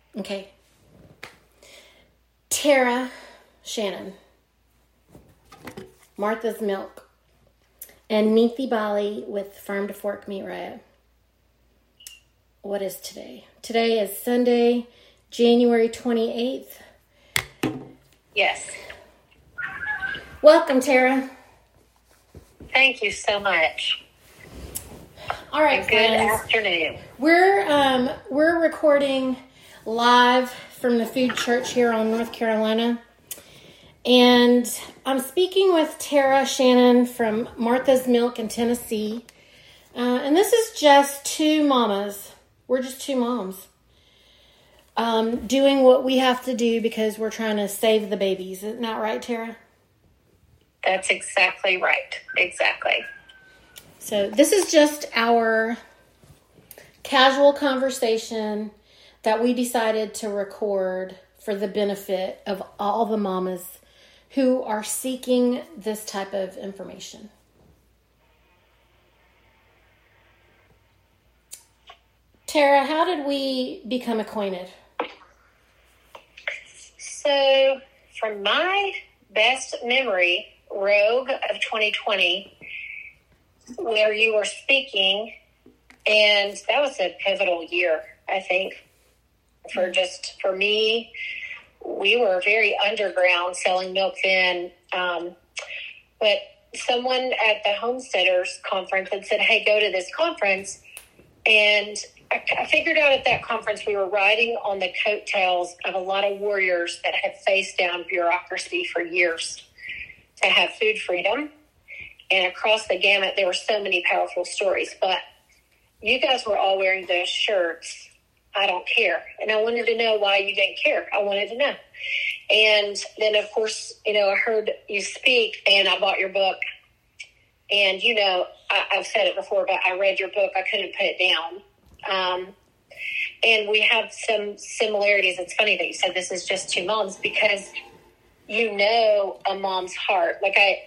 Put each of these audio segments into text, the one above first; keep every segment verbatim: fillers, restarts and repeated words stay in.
Okay. Tara Shannon, Martha's Milk, and Neethi Bali with Farm to Fork Meat Riot. What is today? Today is Sunday, January twenty-eighth. Yes. Welcome, Tara. Thank you so much. All right, Good friends. afternoon. We're um we're recording live from the Food Church here on North Carolina. And I'm speaking with Tara Shannon from Martha's Milk in Tennessee. Uh, and this is just two mamas. We're just two moms. Um, doing what we have to do because we're trying to save the babies. Isn't that right, Tara? That's exactly right. Exactly. So this is just our casual conversation that we decided to record for the benefit of all the mamas who are seeking this type of information. Tara, how did we become acquainted? So, from my best memory, Rogue of twenty twenty, where you were speaking, and that was a pivotal year, I think, for just, for me. We were very underground selling milk then, um, but someone at the Homesteaders conference had said, hey, go to this conference, and I, I figured out at that conference we were riding on the coattails of a lot of warriors that had faced down bureaucracy for years to have food freedom. And across the gamut, there were so many powerful stories. But you guys were all wearing those shirts, I don't care. And I wanted to know why you didn't care. I wanted to know. And then, of course, you know, I heard you speak, and I bought your book. And, you know, I, I've said it before, but I read your book. I couldn't put it down. Um, and we have some similarities. It's funny that you said this is just two moms, because you know a mom's heart. Like I,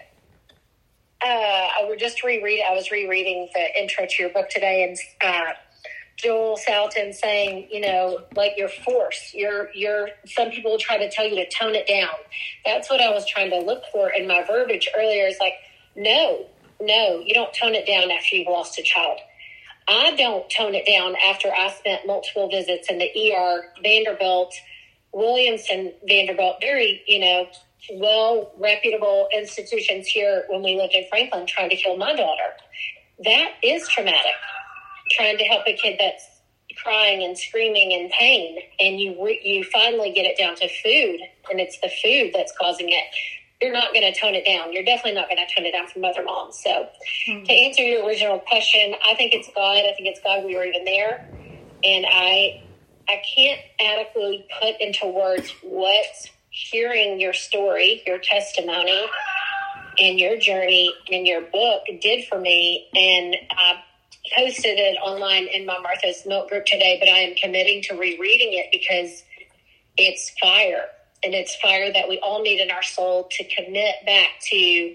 uh, I were just reread. I was rereading the intro to your book today, and uh, Joel Salatin saying, you know, like your force. You're, you're. Some people try to tell you to tone it down. That's what I was trying to look for in my verbiage earlier. Is like, no, no, you don't tone it down after you've lost a child. I don't tone it down after I spent multiple visits in the E R, Vanderbilt, Williamson, Vanderbilt, very, you know, well, reputable institutions here when we lived in Franklin trying to kill my daughter. That is traumatic, trying to help a kid that's crying and screaming in pain, and you re- you finally get it down to food, and it's the food that's causing it. You're not going to tone it down. You're definitely not going to tone it down from other moms. So mm-hmm. To answer your original question, I think it's God. I think it's God we were even there. And I I can't adequately put into words what hearing your story, your testimony, and your journey in your book did for me. And I posted it online in my Martha's Milk group today, but I am committing to rereading it because it's fire. And it's fire that we all need in our soul to commit back to, you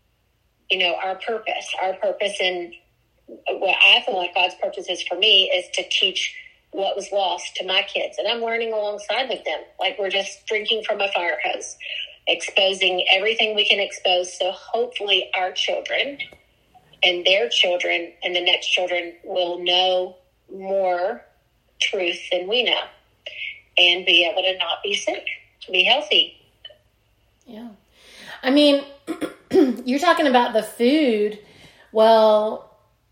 know, our purpose. Our purpose, and what I feel like God's purpose is for me, is to teach what was lost to my kids. And I'm learning alongside with them. Like we're just drinking from a fire hose, exposing everything we can expose. So hopefully our children and their children and the next children will know more truth than we know and be able to not be sick. Be healthy. Yeah. I mean, you're talking about the food. Well,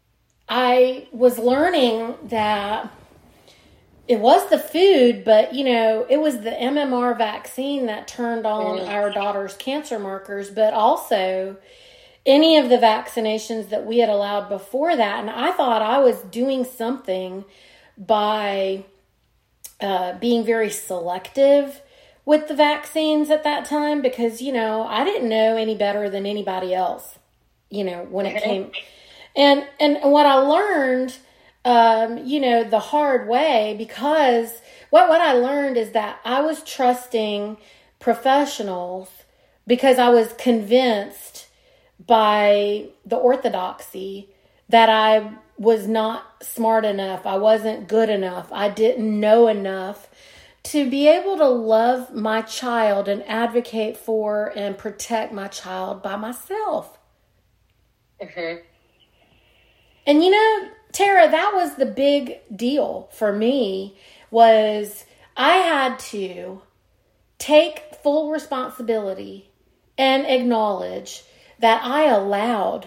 I was learning that it was the food, but, you know, it was the M M R vaccine that turned on mm. our daughter's cancer markers, but also any of the vaccinations that we had allowed before that. And I thought I was doing something by uh, being very selective with the vaccines at that time, because, you know, I didn't know any better than anybody else, you know, when it came. And, and what I learned, um, you know, the hard way, because what, what I learned is that I was trusting professionals because I was convinced by the orthodoxy that I was not smart enough. I wasn't good enough. I didn't know enough to be able to love my child and advocate for and protect my child by myself. Mm-hmm. And you know, Tara, that was the big deal for me, was I had to take full responsibility and acknowledge that I allowed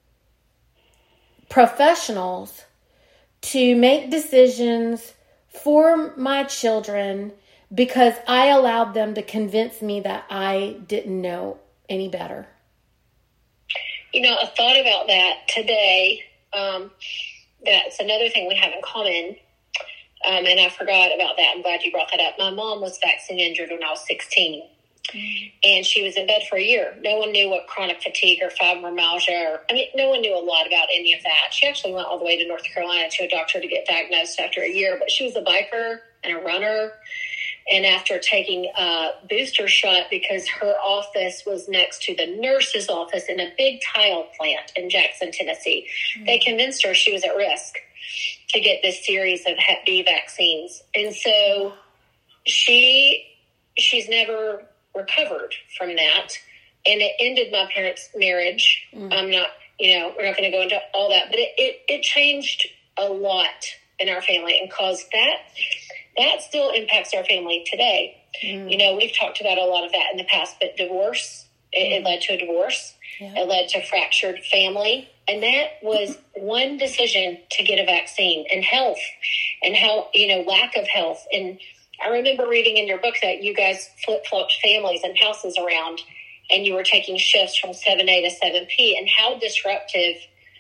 professionals to make decisions for my children because I allowed them to convince me that I didn't know any better. You know, I thought about that today. Um, that's another thing we have in common. Um, and I forgot about that. I'm glad you brought that up. My mom was vaccine injured when I was sixteen. Mm-hmm. And she was in bed for a year. No one knew what chronic fatigue or fibromyalgia, or, I mean, no one knew a lot about any of that. She actually went all the way to North Carolina to a doctor to get diagnosed after a year. But she was a biker and a runner. And after taking a booster shot, because her office was next to the nurse's office in a big tile plant in Jackson, Tennessee, mm-hmm. they convinced her she was at risk to get this series of Hep B vaccines. And so she she's never recovered from that. And it ended my parents' marriage. Mm-hmm. I'm not, you know, we're not going to go into all that, but it, it, it changed a lot in our family and caused that. That still impacts our family today. Mm. You know, we've talked about a lot of that in the past, but divorce, it, mm. it led to a divorce. Yeah. It led to fractured family. And that was one decision to get a vaccine, and health and how, you know, lack of health. And I remember reading in your book that you guys flip-flopped families and houses around, and you were taking shifts from seven A to seven P, and how disruptive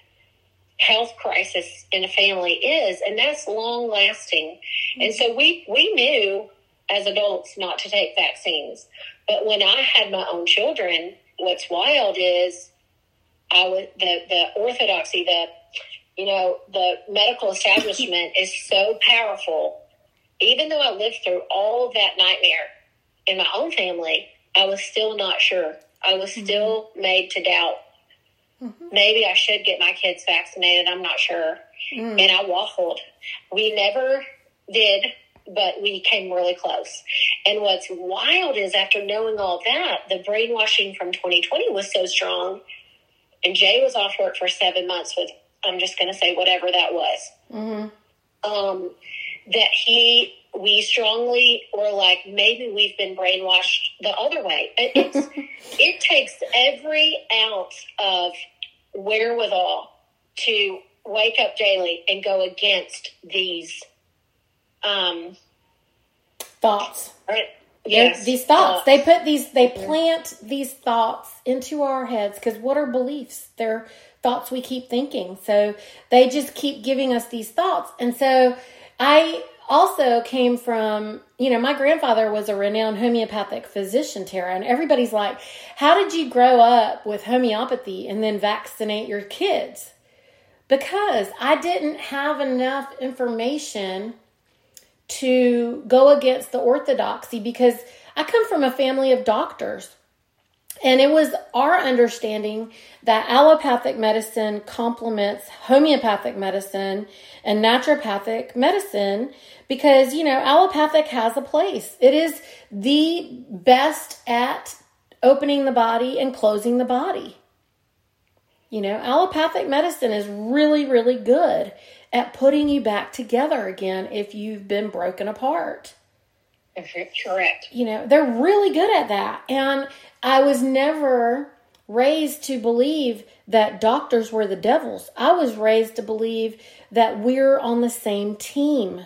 health crisis in a family is, and that's long lasting. Mm-hmm. And so we we knew as adults not to take vaccines, but when I had my own children, what's wild is I was the the orthodoxy, the you know the medical establishment is so powerful. Even though I lived through all that nightmare in my own family, I was still not sure. I was still mm-hmm. made to doubt. Mm-hmm. Maybe I should get my kids vaccinated. I'm not sure. Mm. And I waffled. We never did, but we came really close. And what's wild is after knowing all that, the brainwashing from twenty twenty was so strong. And Jay was off work for seven months with, I'm just going to say whatever that was. Mm-hmm. Um, that he, we strongly were like, maybe we've been brainwashed the other way. It's, it takes every ounce of wherewithal to wake up daily and go against these um, thoughts. Right? Yes. These thoughts. Uh, they put these, they plant these thoughts into our heads, because what are beliefs? They're thoughts we keep thinking. So they just keep giving us these thoughts. And so I also came from, you know, my grandfather was a renowned homeopathic physician, Tara, and everybody's like, how did you grow up with homeopathy and then vaccinate your kids? Because I didn't have enough information to go against the orthodoxy, because I come from a family of doctors. And it was our understanding that allopathic medicine complements homeopathic medicine and naturopathic medicine, because, you know, allopathic has a place. It is the best at opening the body and closing the body. You know, allopathic medicine is really, really good at putting you back together again if you've been broken apart. Correct. You know, they're really good at that. And I was never raised to believe that doctors were the devils. I was raised to believe that we're on the same team.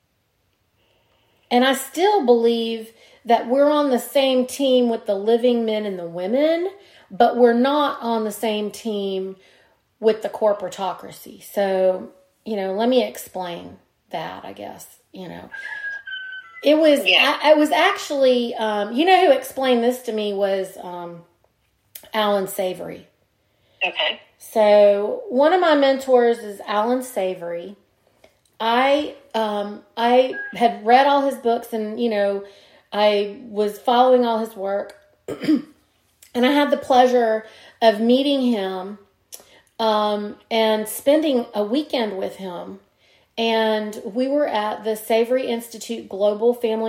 And I still believe that we're on the same team with the living men and the women, but we're not on the same team with the corporatocracy. So, you know, let me explain that, I guess, you know. It was, yeah. I, it was actually, um, you know who explained this to me was um, Alan Savory. Okay. So one of my mentors is Alan Savory. I, um, I had read all his books, and, you know, I was following all his work, and I had the pleasure of meeting him, um, and spending a weekend with him. And we were at the Savory Institute Global Family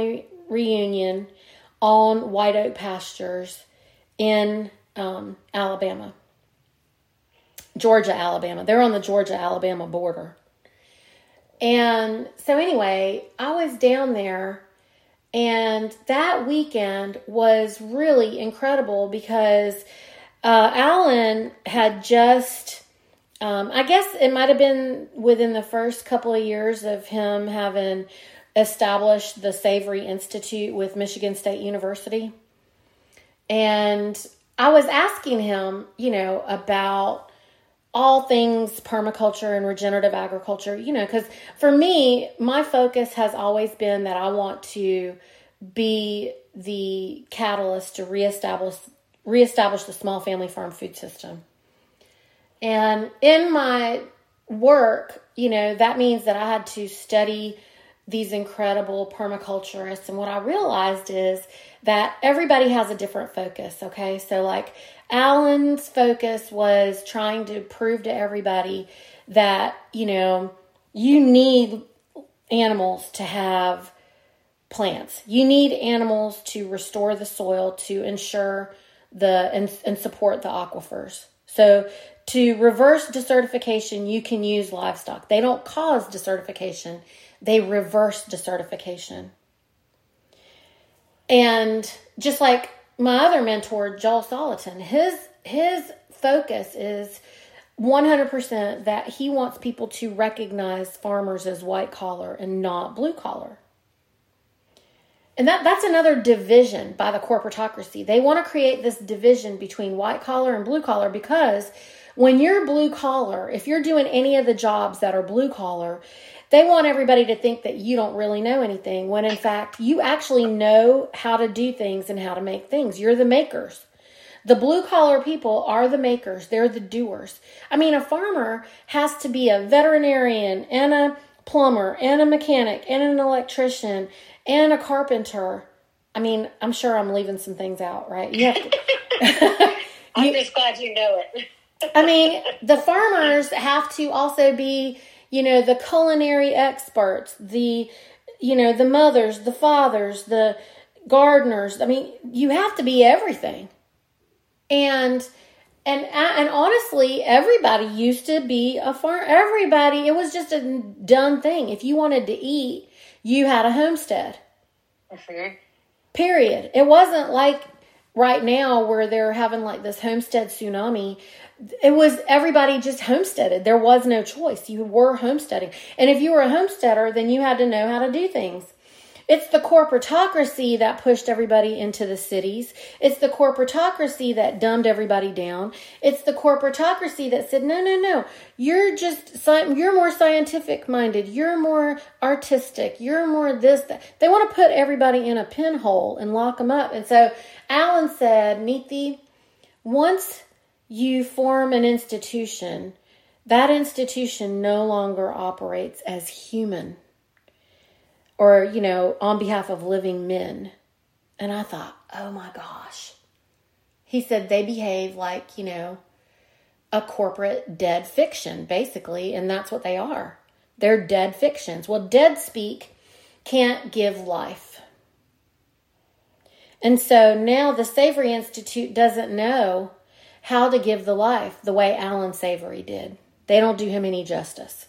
reunion on white oak pastures in um, Alabama. Georgia, Alabama. They're on the Georgia-Alabama border. And so anyway, I was down there, and that weekend was really incredible because uh, Alan had just, um, I guess it might have been within the first couple of years of him having established the Savory Institute with Michigan State University. And I was asking him, you know, about all things permaculture and regenerative agriculture, you know, because for me, my focus has always been that I want to be the catalyst to reestablish reestablish the small family farm food system. And in my work, you know, that means that I had to study these incredible permaculturists. And what I realized is that everybody has a different focus, okay? So like Alan's focus was trying to prove to everybody that, you know, you need animals to have plants. You need animals to restore the soil, to ensure the and, and support the aquifers. So to reverse desertification, you can use livestock. They don't cause desertification. They reverse desertification. And just like my other mentor, Joel Salatin, his his focus is one hundred percent that he wants people to recognize farmers as white collar and not blue collar. And that, that's another division by the corporatocracy. They want to create this division between white collar and blue collar because when you're blue collar, if you're doing any of the jobs that are blue collar, they want everybody to think that you don't really know anything, when in fact, you actually know how to do things and how to make things. You're the makers. The blue collar people are the makers. They're the doers. I mean, a farmer has to be a veterinarian and a plumber and a mechanic and an electrician and a carpenter. I mean, I'm sure I'm leaving some things out, right? You have to, I'm you, just glad you know it. I mean, the farmers have to also be, you know, the culinary experts, the, you know, the mothers, the fathers, the gardeners. I mean, you have to be everything. And, and, and honestly, everybody used to be a farm. Everybody, it was just a done thing. If you wanted to eat, you had a homestead. Mm-hmm. Period. It wasn't like right now where they're having like this homestead tsunami. It was everybody just homesteaded. There was no choice. You were homesteading. And if you were a homesteader, then you had to know how to do things. It's the corporatocracy that pushed everybody into the cities. It's the corporatocracy that dumbed everybody down. It's the corporatocracy that said, no, no, no, you're just, you're more scientific minded. You're more artistic. You're more this, that. They want to put everybody in a pinhole and lock them up. And so Alan said, Neethi, once you form an institution, that institution no longer operates as human or, you know, on behalf of living men. And I thought, oh my gosh. He said they behave like, you know, a corporate dead fiction, basically. And that's what they are. They're dead fictions. Well, dead speak can't give life. And so now the Savory Institute doesn't know how to give the life the way Alan Savory did. They don't do him any justice.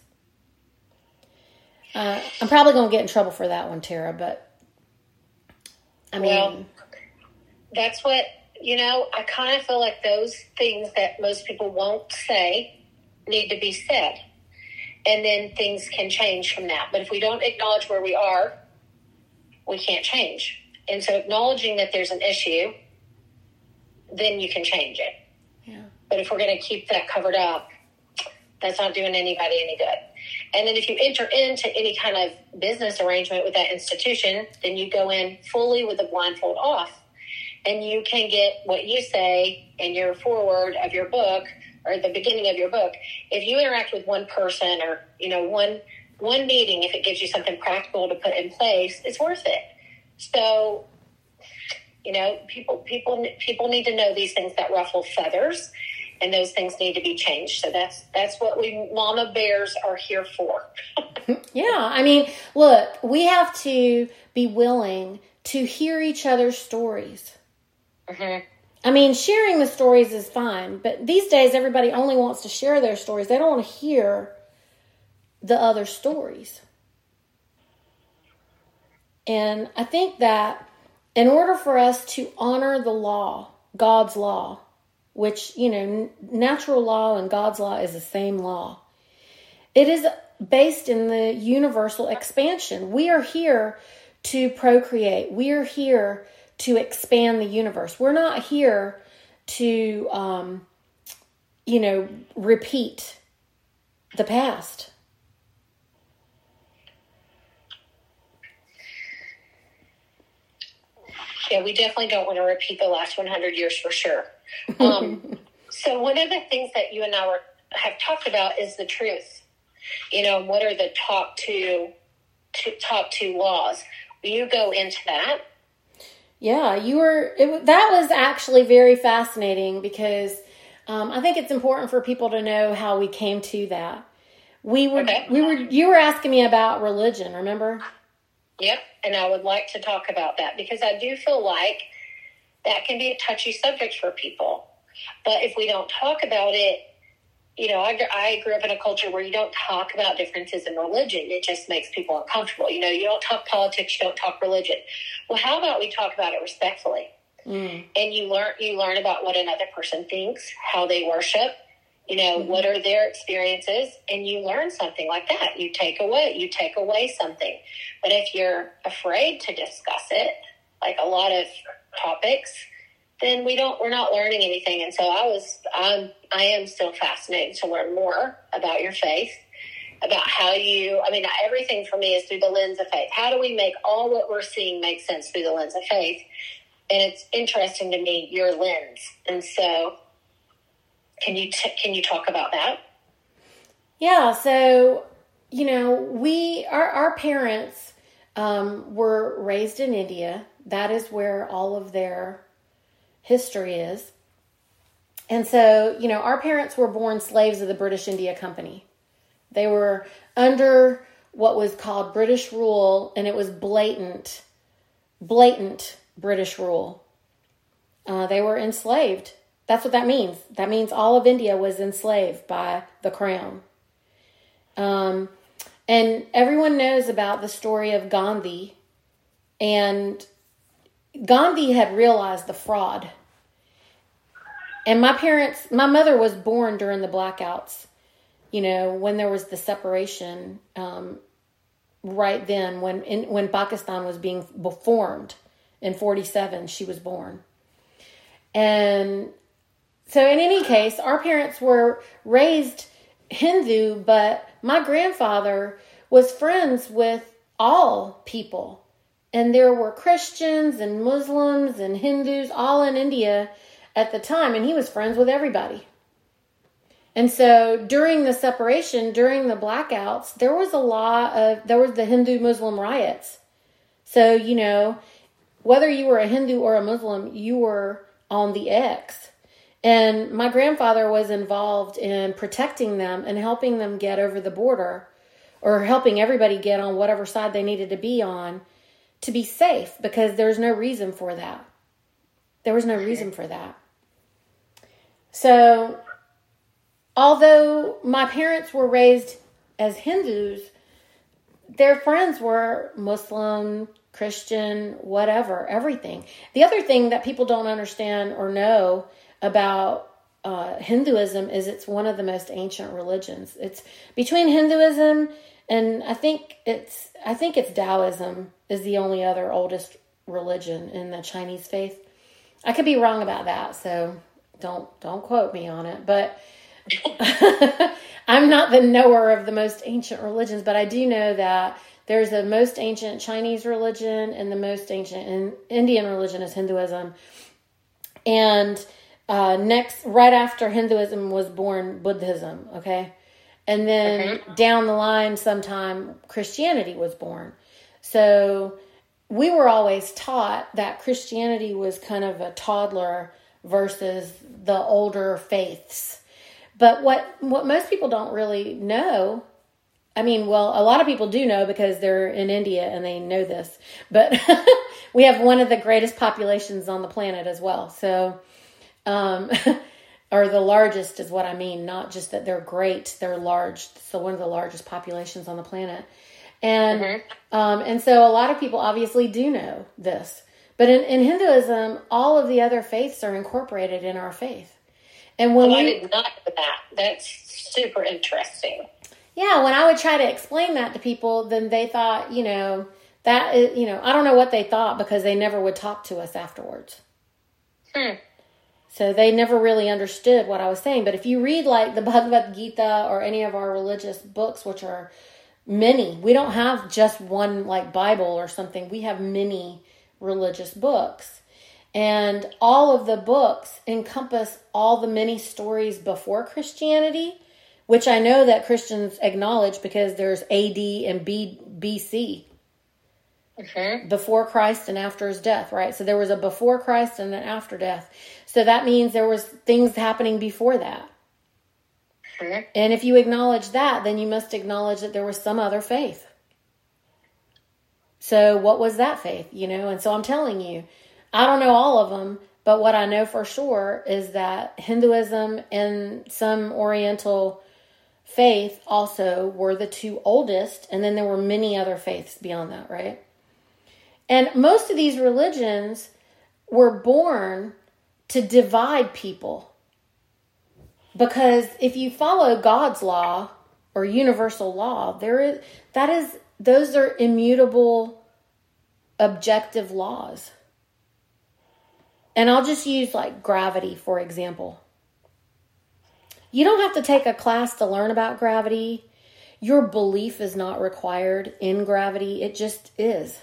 Uh, I'm probably going to get in trouble for that one, Tara, but I mean... Well, that's what, you know, I kind of feel like those things that most people won't say need to be said. And then things can change from that. But if we don't acknowledge where we are, we can't change. And so acknowledging that there's an issue, then you can change it. Yeah. But if we're going to keep that covered up, that's not doing anybody any good. And then if you enter into any kind of business arrangement with that institution, then you go in fully with the blindfold off. And you can get what you say in your foreword of your book or the beginning of your book. If you interact with one person or, you know, one one meeting, if it gives you something practical to put in place, it's worth it. So, you know, people people people need to know these things that ruffle feathers. and those things need to be changed. So that's that's what we mama bears are here for. Yeah, I mean, look, we have to be willing to hear each other's stories. Mm-hmm. I mean, sharing the stories is fine, but these days everybody only wants to share their stories. They don't want to hear the other stories. And I think that in order for us to honor the law, God's law, which, you know, natural law and God's law is the same law, it is based in the universal expansion. We are here to procreate. We are here to expand the universe. We're not here to, um, you know, repeat the past. Yeah, we definitely don't want to repeat the last one hundred years for sure. Um, so one of the things that you and I were, have talked about is the truth. You know, what are the top two, two top two laws? Will you go into that? Yeah, you were. It, that was actually very fascinating because um, I think it's important for people to know how we came to that. We were, okay. we were. You were asking me about religion. Remember? Yep, and I would like to talk about that because I do feel like that can be a touchy subject for people. But if we don't talk about it, you know, I, I grew up in a culture where you don't talk about differences in religion. It just makes people uncomfortable. You know, you don't talk politics, you don't talk religion. Well, how about we talk about it respectfully? Mm. And you learn you learn about what another person thinks, how they worship, you know, mm-hmm. what are their experiences, and you learn something like that. You take away, you take away something. But if you're afraid to discuss it, like a lot of topics, then we don't, we're not learning anything. And so I was, I'm, I am still fascinated to learn more about your faith, about how you, I mean, everything for me is through the lens of faith. How do we make all what we're seeing make sense through the lens of faith? And it's interesting to me, your lens. And so can you, t- can you talk about that? Yeah. So, you know, we, our, our parents, um, were raised in India. That is where all of their history is. And so, you know, our parents were born slaves of the British India Company. They were under what was called British rule, and it was blatant, blatant British rule. Uh, they were enslaved. That's what that means. That means all of India was enslaved by the crown. Um, and everyone knows about the story of Gandhi. And Gandhi had realized the fraud. And my parents, my mother was born during the blackouts, you know, when there was the separation, um, right then when, in, when Pakistan was being formed in forty-seven, she was born. And so in any case, our parents were raised Hindu, but my grandfather was friends with all people. And there were Christians and Muslims and Hindus all in India at the time, and he was friends with everybody. And so during the separation, during the blackouts, there was a lot of, there was the Hindu-Muslim riots. So, you know, whether you were a Hindu or a Muslim, you were on the X. And my grandfather was involved in protecting them and helping them get over the border, or helping everybody get on whatever side they needed to be on to be safe, because there's no reason for that. There was no reason for that. So, although my parents were raised as Hindus, their friends were Muslim, Christian, whatever, everything. The other thing that people don't understand or know about uh, Hinduism is it's one of the most ancient religions. It's between Hinduism and I think it's I think it's Taoism is the only other oldest religion in the Chinese faith. I could be wrong about that, so don't don't quote me on it. But I'm not the knower of the most ancient religions, but I do know that there's the most ancient Chinese religion and the most ancient in Indian religion is Hinduism. And uh, next, right after Hinduism was born Buddhism, okay? And then mm-hmm. down the line sometime Christianity was born. So we were always taught that Christianity was kind of a toddler versus the older faiths. But what, what most people don't really know, I mean, well, a lot of people do know because they're in India and they know this, but we have one of the greatest populations on the planet as well. So, um, or the largest is what I mean, not just that they're great, they're large. So one of the largest populations on the planet. And, mm-hmm. um, and so a lot of people obviously do know this, but in, in Hinduism, all of the other faiths are incorporated in our faith. And when well, we, I did not know that. That's super interesting. Yeah, when I would try to explain that to people, then they thought, you know, that is, you know, I don't know what they thought because they never would talk to us afterwards. Hmm. So they never really understood what I was saying. But if you read like the Bhagavad Gita or any of our religious books, which are many, we don't have just one like Bible or something. We have many religious books. And all of the books encompass all the many stories before Christianity, which I know that Christians acknowledge because there's A D and B, BC. Mm-hmm. Before Christ and after his death, right? So there was a before Christ and an after death. So that means there was things happening before that. Mm-hmm. And if you acknowledge that, then you must acknowledge that there was some other faith. So what was that faith, you know? And so I'm telling you, I don't know all of them, but what I know for sure is that Hinduism and some Oriental faith also were the two oldest, and then there were many other faiths beyond that, right? And most of these religions were born to divide people. Because if you follow God's law or universal law, there is that is those are immutable, objective laws. And I'll just use like gravity, for example. You don't have to take a class to learn about gravity. Your belief is not required in gravity. It just is.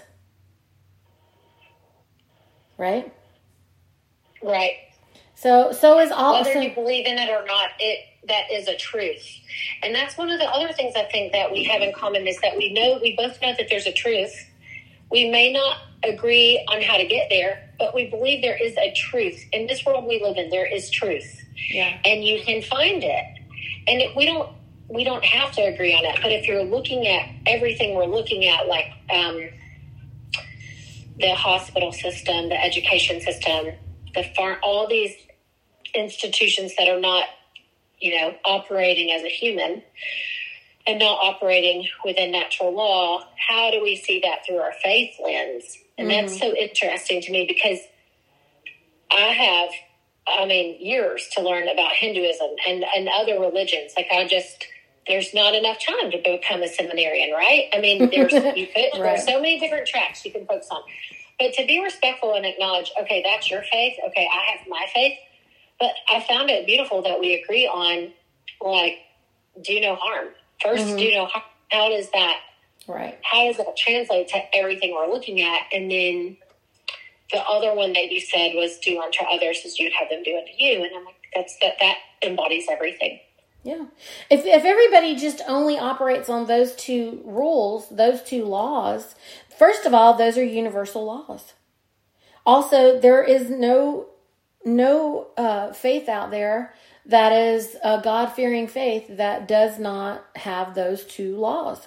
Right? Right. So so is all. Whether so, you believe in it or not, it that is a truth. And that's one of the other things I think that we have in common is that we know, we both know that there's a truth. We may not agree on how to get there, but we believe there is a truth. In this world we live in, there is truth. Yeah. And you can find it. And it, we don't we don't have to agree on it. But if you're looking at everything we're looking at, like um, the hospital system, the education system, the farm, all these institutions that are not, you know, operating as a human and not operating within natural law, how do we see that through our faith lens? And mm-hmm. that's so interesting to me because I have, I mean, years to learn about Hinduism and, and other religions. Like I just, there's not enough time to become a seminarian, right? I mean, there's, you could, right. there's so many different tracks you can focus on. But to be respectful and acknowledge, okay, that's your faith. Okay, I have my faith. But I found it beautiful that we agree on, like, do no harm. First, mm-hmm. do no harm. How does that, right? How does that translate to everything we're looking at? And then the other one that you said was do unto others as you'd have them do unto you. And I'm like, that's that that embodies everything. Yeah. If if everybody just only operates on those two rules, those two laws, first of all, those are universal laws. Also, there is no no uh, faith out there that is a God-fearing faith that does not have those two laws.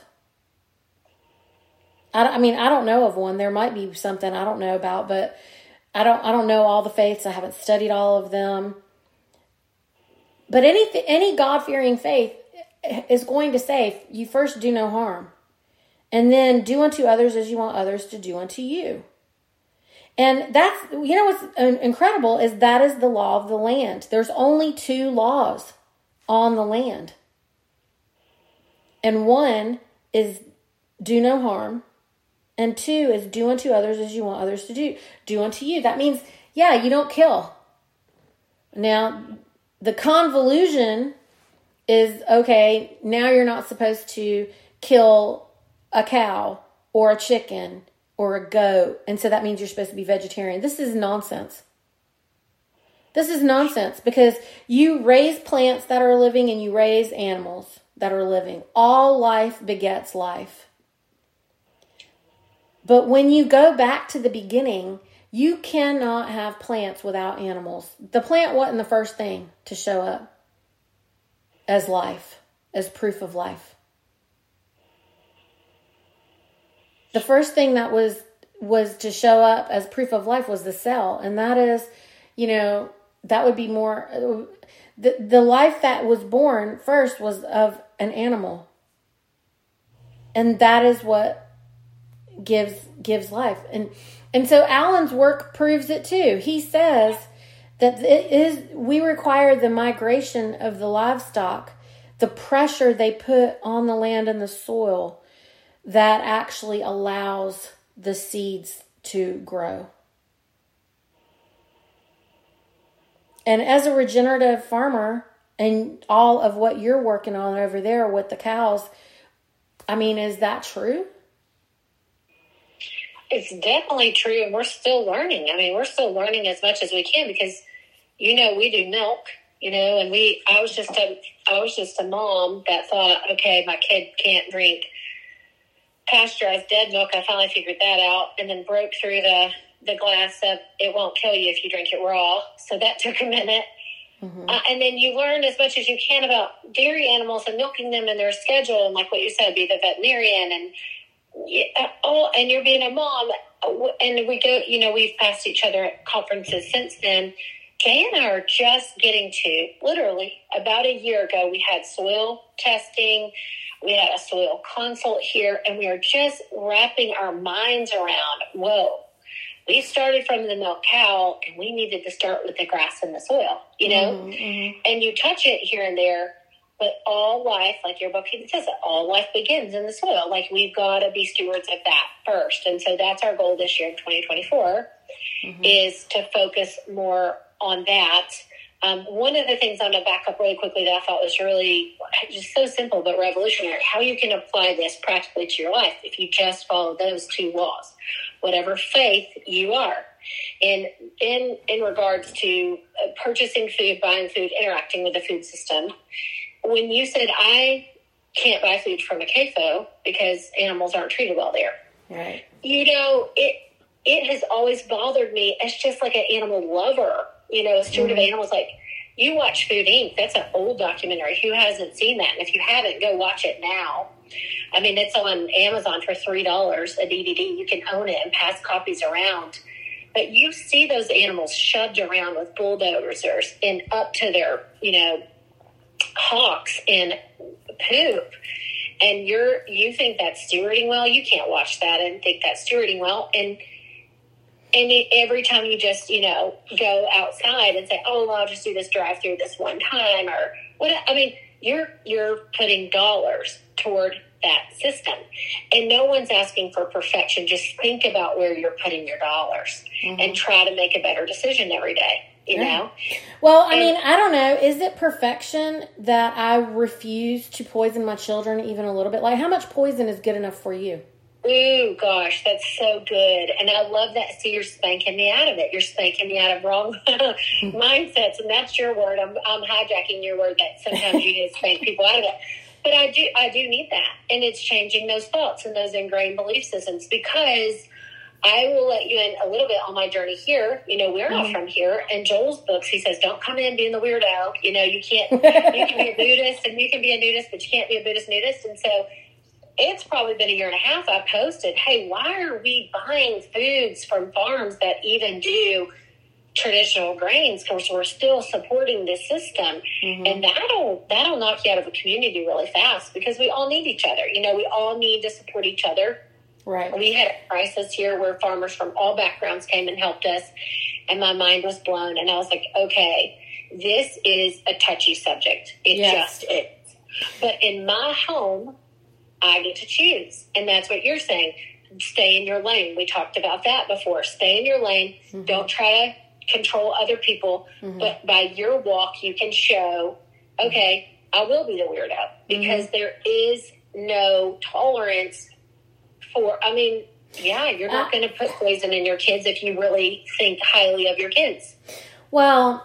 I, I mean, I don't know of one. There might be something I don't know about, but I don't. I don't know all the faiths. I haven't studied all of them. But any any God-fearing faith is going to say, you first do no harm, and then do unto others as you want others to do unto you. And that's, you know what's incredible is that is the law of the land. There's only two laws on the land. And one is do no harm. And two is do unto others as you want others to do. Do unto you. That means, yeah, you don't kill. Now, the convolution is, okay, now you're not supposed to kill a cow or a chicken or a goat, and so that means you're supposed to be vegetarian. This is nonsense. This is nonsense because you raise plants that are living and you raise animals that are living. All life begets life. But when you go back to the beginning, You cannot have plants without animals. The plant wasn't the first thing to show up as life, as proof of life. The first thing that was was to show up as proof of life was the cell. And that is, you know, that would be more, the, the life that was born first was of an animal. And that is what gives gives life. And and so Alan's work proves it too. He says that it is we require the migration of the livestock, the pressure they put on the land and the soil that actually allows the seeds to grow. And as a regenerative farmer, and all of what you're working on over there with the cows, I mean, is that true? It's definitely true, and we're still learning. I mean, we're still learning as much as we can because, you know, we do milk, you know, and we. I was just a, I was just a mom that thought, okay, my kid can't drink pasteurized dead milk. I finally figured that out, and then broke through the the glass of it won't kill you if you drink it raw. So that took a minute. Mm-hmm. Uh, and then you learn as much as you can about dairy animals and milking them and their schedule, and like what you said, be the veterinarian and. Yeah, oh, and you're being a mom, and we go, you know, we've passed each other at conferences since then. Kay and I are just getting to, literally, about a year ago, we had soil testing, we had a soil consult here, and we are just wrapping our minds around, whoa, we started from the milk cow, and we needed to start with the grass and the soil, you know? Mm-hmm, mm-hmm. And you touch it here and there. But all life, like your book even says it, all life begins in the soil. Like, we've got to be stewards of that first. And so that's our goal this year in twenty twenty-four, mm-hmm. is to focus more on that. Um, one of the things I'm going to back up really quickly that I thought was really just so simple but revolutionary, how you can apply this practically to your life if you just follow those two laws, whatever faith you are. In, in, in regards to uh, purchasing food, buying food, interacting with the food system, when you said I can't buy food from a C A F O because animals aren't treated well there, right? You know, it it has always bothered me as just like an animal lover, you know, a steward mm-hmm. of animals. Like, you watch Food Incorporated. That's an old documentary. Who hasn't seen that? And if you haven't, go watch it now. I mean, it's on Amazon for three dollars a D V D. You can own it and pass copies around. But you see those animals shoved around with bulldozers and up to their, you know, hawks in poop, and you're you think that's stewarding well. You can't watch that and think that's stewarding well. And and it, every time you just you know go outside and say, oh, well, I'll just do this drive through this one time, or what? I mean, you're you're putting dollars toward that system, and no one's asking for perfection. Just think about where you're putting your dollars, mm-hmm. and try to make a better decision every day. You know? Well, I and, mean, I don't know. Is it perfection that I refuse to poison my children even a little bit? Like, how much poison is good enough for you? Ooh, gosh, that's so good. And I love that. See, you're spanking me out of it. You're spanking me out of wrong mindsets. And that's your word. I'm, I'm hijacking your word that sometimes you need to spank people out of it. But I do, I do need that. And it's changing those thoughts and those ingrained belief systems, because I will let you in a little bit on my journey here. You know, we're not mm-hmm. from here. And Joel's books, he says, don't come in being the weirdo. You know, you can't, you can be a Buddhist and you can be a nudist, but you can't be a Buddhist nudist. And so it's probably been a year and a half. I posted, hey, why are we buying foods from farms that even do traditional grains? Because we're still supporting this system. Mm-hmm. And that'll, that'll knock you out of a community really fast, because we all need each other. You know, we all need to support each other. Right. We had a crisis here where farmers from all backgrounds came and helped us, and my mind was blown. And I was like, okay, this is a touchy subject. It yes. just is. But in my home, I get to choose. And that's what you're saying. Stay in your lane. We talked about that before. Stay in your lane. Mm-hmm. Don't try to control other people. Mm-hmm. But by your walk, you can show, okay, I will be the weirdo. Because mm-hmm. there is no tolerance for, I mean, yeah, you're not uh, going to put poison in your kids if you really think highly of your kids. Well,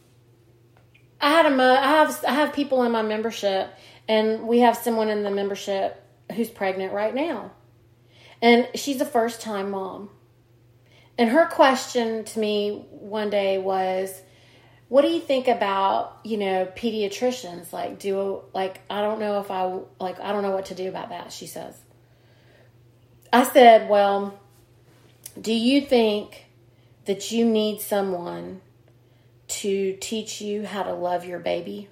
I had a, I have, I have people in my membership, and we have someone in the membership who's pregnant right now, and she's a first time mom, and her question to me one day was, what do you think about, you know, pediatricians? Like, do, like, I don't know if I, like, I don't know what to do about that, she says. I said, well, do you think that you need someone to teach you how to love your baby?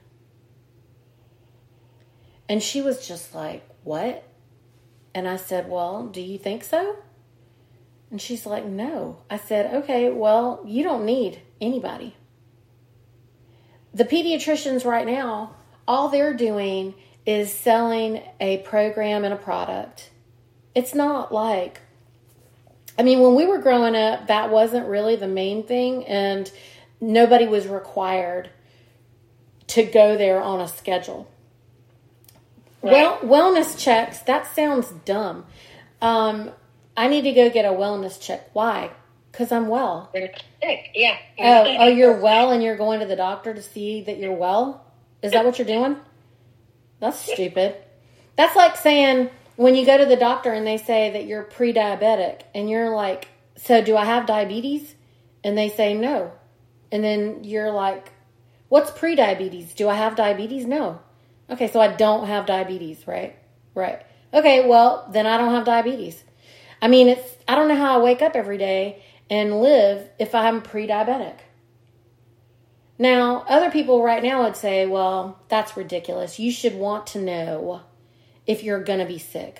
And she was just like, what? And I said, well, do you think so? And she's like, no. I said, okay, well, you don't need anybody. The pediatricians right now, all they're doing is selling a program and a product. It's not like, I mean, when we were growing up, that wasn't really the main thing, and nobody was required to go there on a schedule. Well, wellness checks, that sounds dumb. Um, I need to go get a wellness check. Why? Because I'm well. You're sick. Yeah. Oh, oh, you're well and you're going to the doctor to see that you're well? Is that what you're doing? That's stupid. That's like saying when you go to the doctor and they say that you're pre-diabetic and you're like, so do I have diabetes? And they say no. And then you're like, what's pre-diabetes? Do I have diabetes? No. Okay, so I don't have diabetes, right? Right. Okay, well, then I don't have diabetes. I mean, it's, I don't know how I wake up every day and live if I'm pre-diabetic. Now, other people right now would say, well, that's ridiculous. You should want to know if you're going to be sick.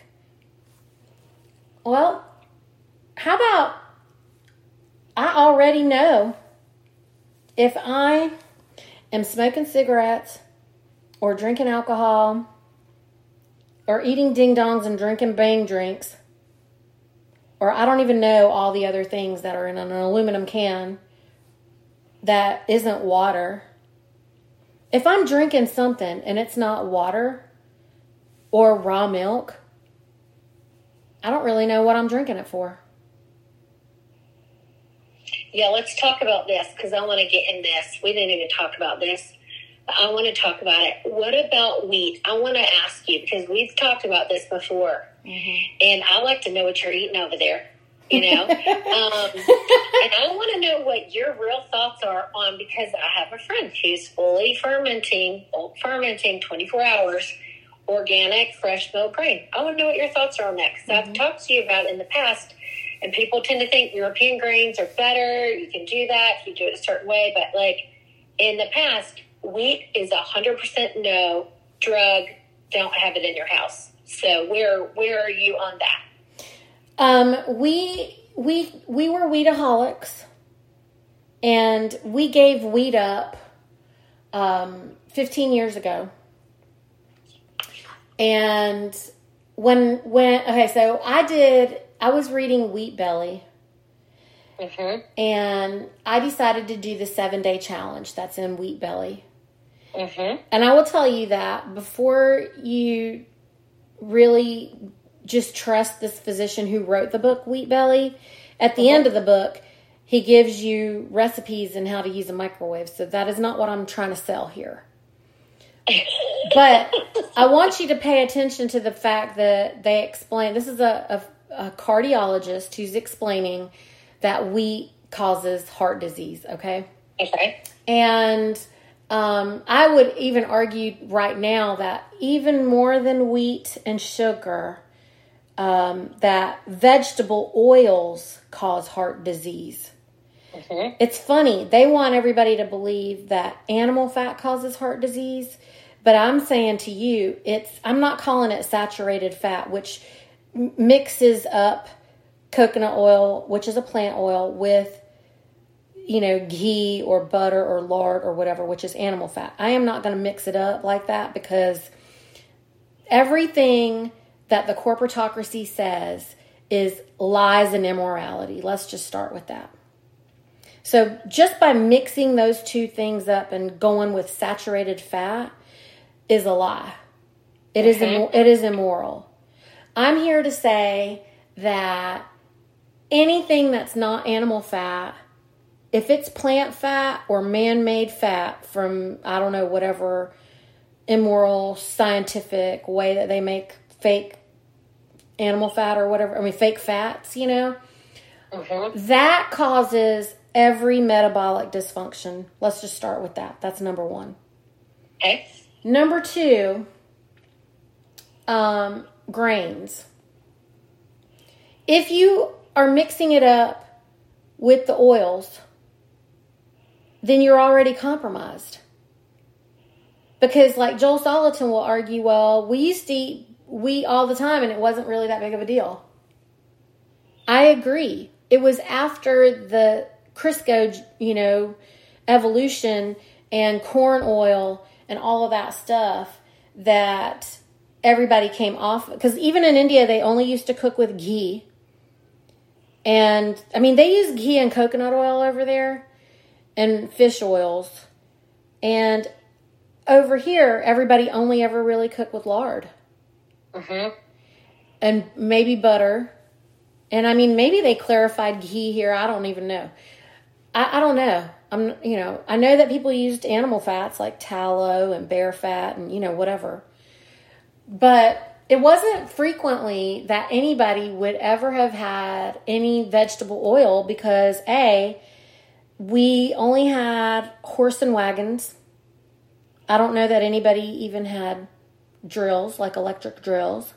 Well, how about I already know if I am smoking cigarettes or drinking alcohol or eating ding-dongs and drinking bang drinks, or I don't even know all the other things that are in an aluminum can that isn't water. If I'm drinking something and it's not water or raw milk, I don't really know what I'm drinking it for. Yeah, let's talk about this because I want to get in this. We didn't even talk about this. I want to talk about it. What about wheat? I want to ask you because we've talked about this before, mm-hmm. and I like to know what you're eating over there, you know. um, and I want to know what your real thoughts are on, because I have a friend who's fully fermenting, bulk fermenting, twenty-four hours, organic, fresh milk grain. I want to know what your thoughts are on that because mm-hmm. I've talked to you about it in the past, and people tend to think European grains are better. You can do that if you do it a certain way, but like in the past, wheat is a hundred percent no, drug, don't have it in your house. So where where are you on that? Um, we we we were wheataholics, and we gave wheat up um, fifteen years ago. And when when okay, so I did. I was reading Wheat Belly. Mm-hmm. And I decided to do the seven day challenge that's in Wheat Belly. Mm-hmm. And I will tell you that before you really just trust this physician who wrote the book Wheat Belly, at the mm-hmm. end of the book, he gives you recipes and how to use a microwave. So that is not what I'm trying to sell here. But I want you to pay attention to the fact that they explain, this is a, a, a cardiologist who's explaining that wheat causes heart disease, okay? Okay. And um, I would even argue right now that even more than wheat and sugar, um, that vegetable oils cause heart disease. Mm-hmm. It's funny. They want everybody to believe that animal fat causes heart disease, but I'm saying to you, it's, I'm not calling it saturated fat, which m- mixes up coconut oil, which is a plant oil, with, you know, ghee or butter or lard or whatever, which is animal fat. I am not going to mix it up like that, because everything that the corporatocracy says is lies and immorality. Let's just start with that. So just by mixing those two things up and going with saturated fat is a lie. It okay. is immo- it is immoral. I'm here to say that anything that's not animal fat, if it's plant fat or man-made fat from, I don't know, whatever immoral scientific way that they make fake animal fat or whatever, I mean, fake fats, you know, Mm-hmm. That causes every metabolic dysfunction. Let's just start with that. That's number one. Okay. Number two, um, grains. If you are mixing it up with the oils, then you're already compromised. Because like Joel Salatin will argue, well, we used to eat wheat all the time and it wasn't really that big of a deal. I agree. It was after the Crisco, you know, evolution and corn oil and all of that stuff that everybody came off. Because even in India, they only used to cook with ghee. And, I mean, they use ghee and coconut oil over there and fish oils. And over here, everybody only ever really cooked with lard. Mm-hmm. And maybe butter. And, I mean, maybe they clarified ghee here. I don't even know. I, I don't know. I'm, you know, I know that people used animal fats like tallow and bear fat and, you know, whatever. But it wasn't frequently that anybody would ever have had any vegetable oil because, A, we only had horse and wagons. I don't know that anybody even had drills, like electric drills.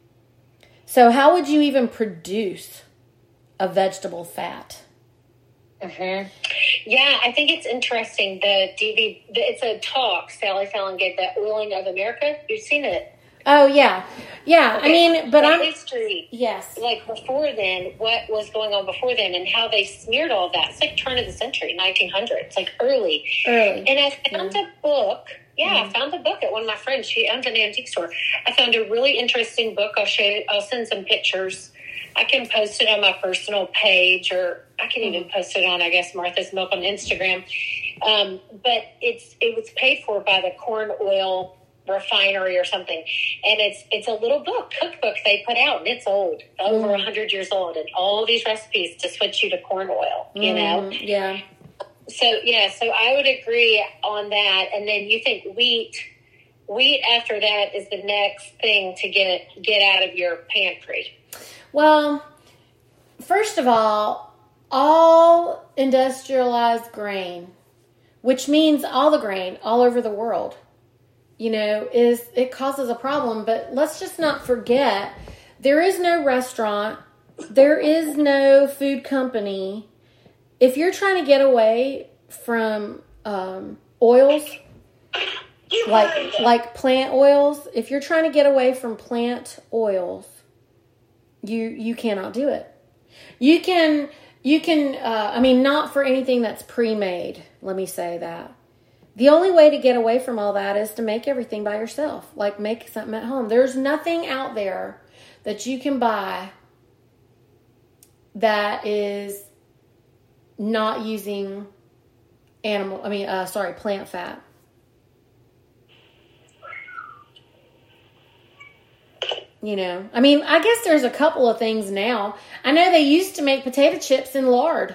So how would you even produce a vegetable fat? Mm-hmm. Yeah, I think it's interesting. The D V, it's a talk Sally Fallon gave, the Oiling of America. You've seen it. Oh, yeah. Yeah, okay. I mean, but the I'm... history. Yes. Like, before then, what was going on before then and how they smeared all of that. It's like turn of the century, nineteen hundreds, like early. Early. And I found mm. a book. Yeah, mm. I found a book at one of my friends. She owns an antique store. I found a really interesting book. I'll show you. I'll send some pictures. I can post it on my personal page, or I can mm. even post it on, I guess, Martha's Milk on Instagram. Um, but it's it was paid for by the corn oil refinery or something, and it's it's a little book cookbook they put out, and it's old, over a mm. hundred years old, and all these recipes to switch you to corn oil. You mm, know, yeah. So yeah, so I would agree on that. And then you think wheat, wheat after that is the next thing to get get out of your pantry. Well, first of all, all industrialized grain, which means all the grain all over the world, you know, is it causes a problem. But let's just not forget, there is no restaurant, there is no food company. If you're trying to get away from um, oils, like like plant oils, if you're trying to get away from plant oils, you you cannot do it. You can you can uh, I mean, not for anything that's pre-made. Let me say that. The only way to get away from all that is to make everything by yourself. Like make something at home. There's nothing out there that you can buy that is not using animal, I mean, uh, sorry, plant fat. You know, I mean, I guess there's a couple of things now. I know they used to make potato chips in lard.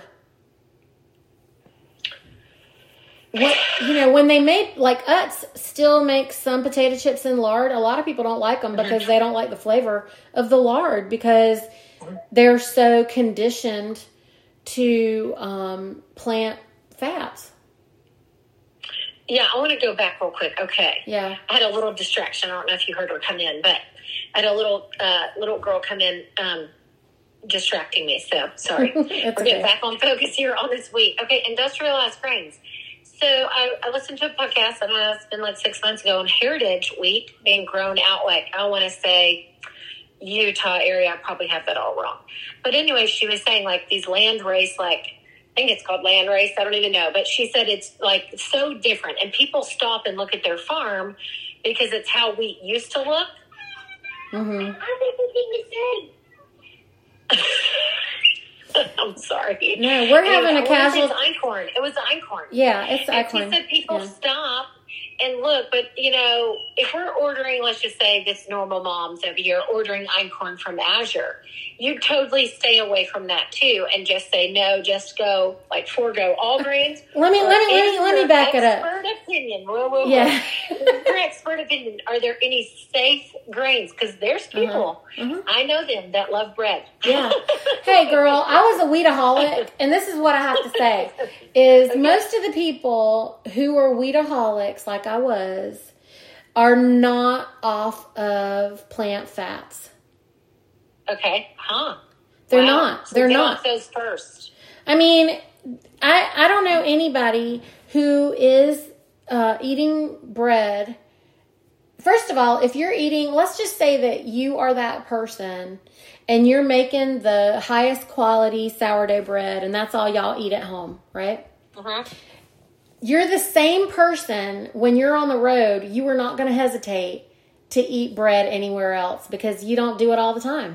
What, you know, when they made, like Utz still makes some potato chips in lard. A lot of people don't like them because they don't like the flavor of the lard because they're so conditioned to um, plant fats. Yeah, I want to go back real quick. Okay. Yeah. I had a little distraction. I don't know if you heard her come in, but I had a little uh, little girl come in um, distracting me. So, sorry. We're okay. getting back on focus here on this week. Okay, industrialized grains. So I, I listened to a podcast, I don't know, it's been like six months ago, on heritage wheat being grown out, like, I want to say Utah area. I probably have that all wrong. But anyway, she was saying like these land race, like I think it's called land race. I don't even know. But she said it's like so different. And people stop and look at their farm because it's how wheat used to look. Mm-hmm. I'm sorry. No, we're having anyway, a casual. It's einkorn. It was einkorn. Yeah, it's and einkorn. She said people yeah. stop and look, but, you know, if we're ordering, let's just say this normal moms over here ordering einkorn from Azure, you totally stay away from that too and just say, no, just go, like, forego all grains. Let me, let me, let me, let me back it up. Expert opinion. Whoa, whoa, whoa. Yeah. Your expert opinion. Are there any safe grains? Because there's people, uh-huh. Uh-huh. I know them, that love bread. Yeah. Hey, girl, I was a Wheataholic, and this is what I have to say, is okay. Most of the people who are Wheataholics, like I was, are not off of plant fats. Okay. Huh. They're wow. not. So They're get not. Off those first. I mean, I I don't know anybody who is uh, eating bread. First of all, if you're eating, let's just say that you are that person and you're making the highest quality sourdough bread and that's all y'all eat at home, right? Uh-huh. You're the same person when you're on the road. You are not going to hesitate to eat bread anywhere else because you don't do it all the time.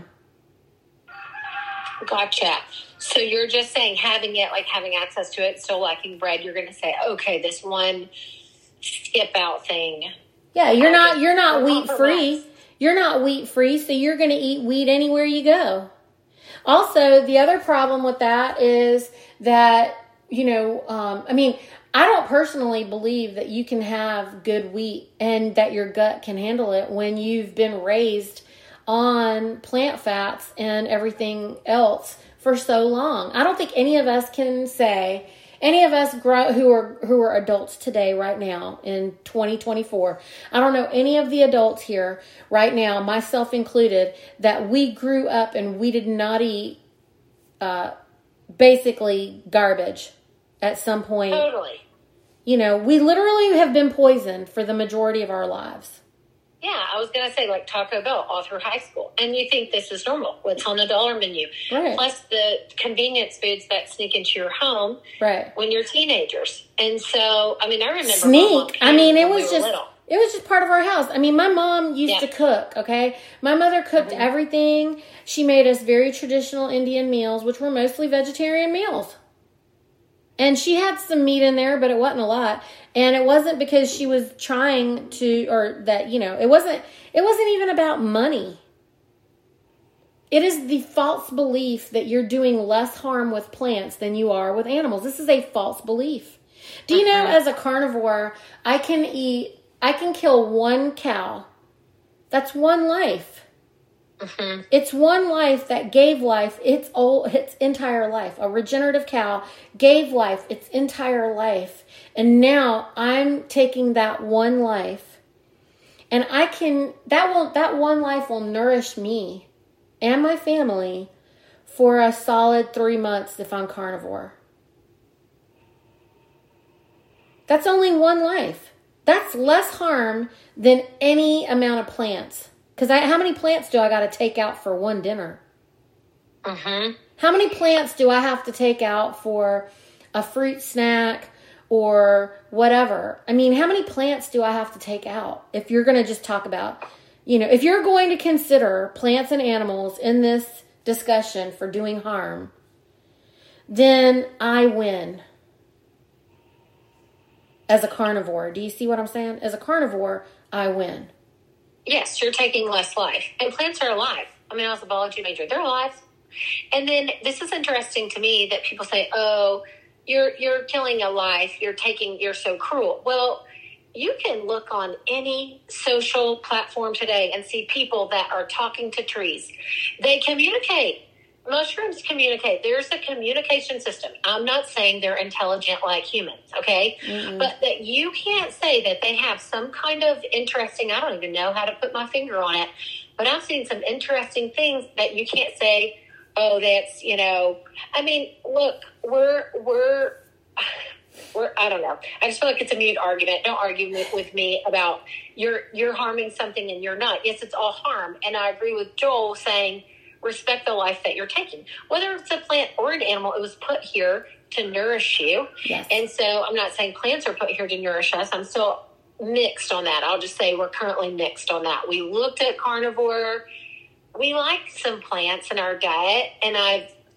Gotcha. So you're just saying having it, like having access to it, still liking bread, you're going to say, okay, this one skip out thing. Yeah, you're not you're not wheat free. You're not wheat free, so you're going to eat wheat anywhere you go. Also, the other problem with that is that, you know, um, I mean, I don't personally believe that you can have good wheat and that your gut can handle it when you've been raised on plant fats and everything else for so long. I don't think any of us can say, any of us grow, who are who are adults today, right now, in twenty twenty-four, I don't know any of the adults here right now, myself included, that we grew up and we did not eat uh, basically garbage at some point. Totally. You know, we literally have been poisoned for the majority of our lives. Yeah, I was going to say, like Taco Bell all through high school. And you think this is normal. What's on the dollar menu. Right. Plus the convenience foods that sneak into your home right. when you're teenagers. And so, I mean, I remember... Sneak? I mean, it was we just... Little. It was just part of our house. I mean, my mom used yeah. to cook, okay? My mother cooked mm-hmm. everything. She made us very traditional Indian meals, which were mostly vegetarian meals. And she had some meat in there, but it wasn't a lot. And it wasn't because she was trying to, or that, you know, it wasn't, it wasn't even about money. It is the false belief that you're doing less harm with plants than you are with animals. This is a false belief. Do you know, as a carnivore, I can eat, I can kill one cow. That's one life. Mm-hmm. It's one life that gave life its old, its entire life. A regenerative cow gave life its entire life. And now I'm taking that one life and I can, that will, that one life will nourish me and my family for a solid three months if I'm carnivore. That's only one life. That's less harm than any amount of plants. Because I, how many plants do I got to take out for one dinner? Mm-hmm. How many plants do I have to take out for a fruit snack or whatever? I mean, how many plants do I have to take out? If you're going to just talk about, you know, if you're going to consider plants and animals in this discussion for doing harm, then I win as a carnivore. Do you see what I'm saying? As a carnivore, I win. Yes, you're taking less life. And plants are alive. I mean, I was a biology major. They're alive. And then this is interesting to me that people say, oh, you're you're killing a life. You're taking, you're so cruel. Well, you can look on any social platform today and see people that are talking to trees. They communicate. Mushrooms communicate. There's a communication system. I'm not saying they're intelligent like humans, okay? Mm-hmm. But that you can't say that they have some kind of interesting, I don't even know how to put my finger on it, but I've seen some interesting things that you can't say, oh, that's, you know, I mean, look, we're, we're, we're, I don't know. I just feel like it's a mute argument. Don't argue with, with me about you're, you're harming something and you're not. Yes, it's all harm. And I agree with Joel saying, respect the life that you're taking. Whether it's a plant or an animal, it was put here to nourish you. Yes. And so I'm not saying plants are put here to nourish us. I'm still mixed on that. I'll just say we're currently mixed on that. We looked at carnivore. We like some plants in our diet. And I've,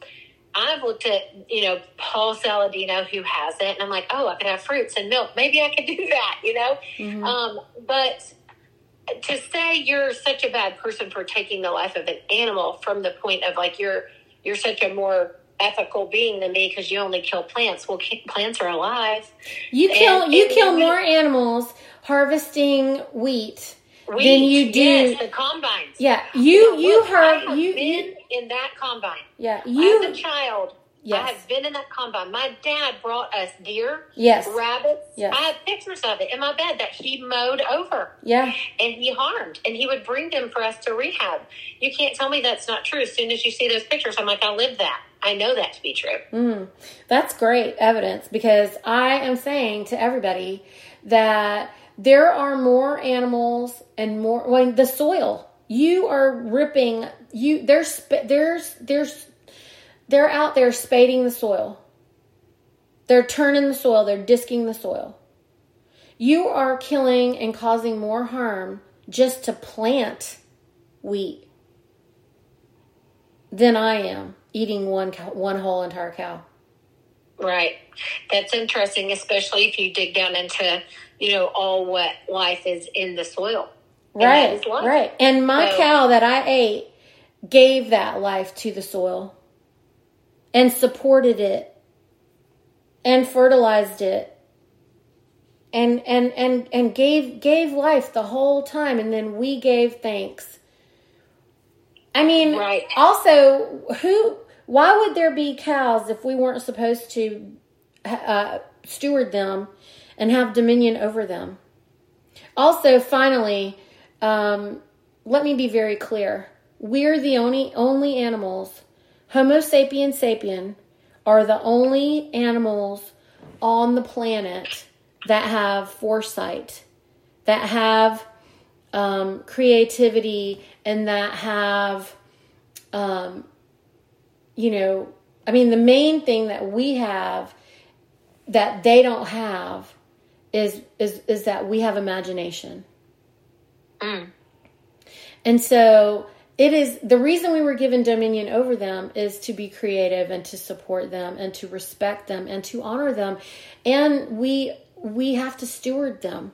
I've looked at, you know, Paul Saladino, who has it, and I'm like, oh, I could have fruits and milk. Maybe I could do that, you know? Mm-hmm. Um, but to say you're such a bad person for taking the life of an animal from the point of, like, you're you're such a more ethical being than me because you only kill plants. Well, plants are alive. You kill and, you and kill we, more animals harvesting wheat, wheat than you do. Yes, the combines. Yeah, you you, know, you look, heard I have you been you, in that combine. Yeah, you as a child. Yes. I have been in that combine. My dad brought us deer, yes, rabbits. Yes. I have pictures of it in my bed that he mowed over. Yeah. And he harmed. And he would bring them for us to rehab. You can't tell me that's not true. As soon as you see those pictures, I'm like, I live that. I know that to be true. Mm, that's great evidence, because I am saying to everybody that there are more animals and more, well, the soil. You are ripping, you, there's, there's, there's, They're out there spading the soil. They're turning the soil. They're disking the soil. You are killing and causing more harm just to plant wheat than I am eating one one whole entire cow. Right. That's interesting, especially if you dig down into, you know, all what life is in the soil. Right, right. And my so, cow that I ate gave that life to the soil. And supported it, and fertilized it, and and and and gave gave life the whole time, and then we gave thanks. I mean, right. Also, who? Why would there be cows if we weren't supposed to uh, steward them and have dominion over them? Also, finally, um, let me be very clear: we're the only only animals. Homo sapiens sapien are the only animals on the planet that have foresight, that have um, creativity, and that have, um, you know, I mean, the main thing that we have that they don't have is is is that we have imagination. Mm. And so it is the reason we were given dominion over them is to be creative and to support them and to respect them and to honor them. And we we have to steward them.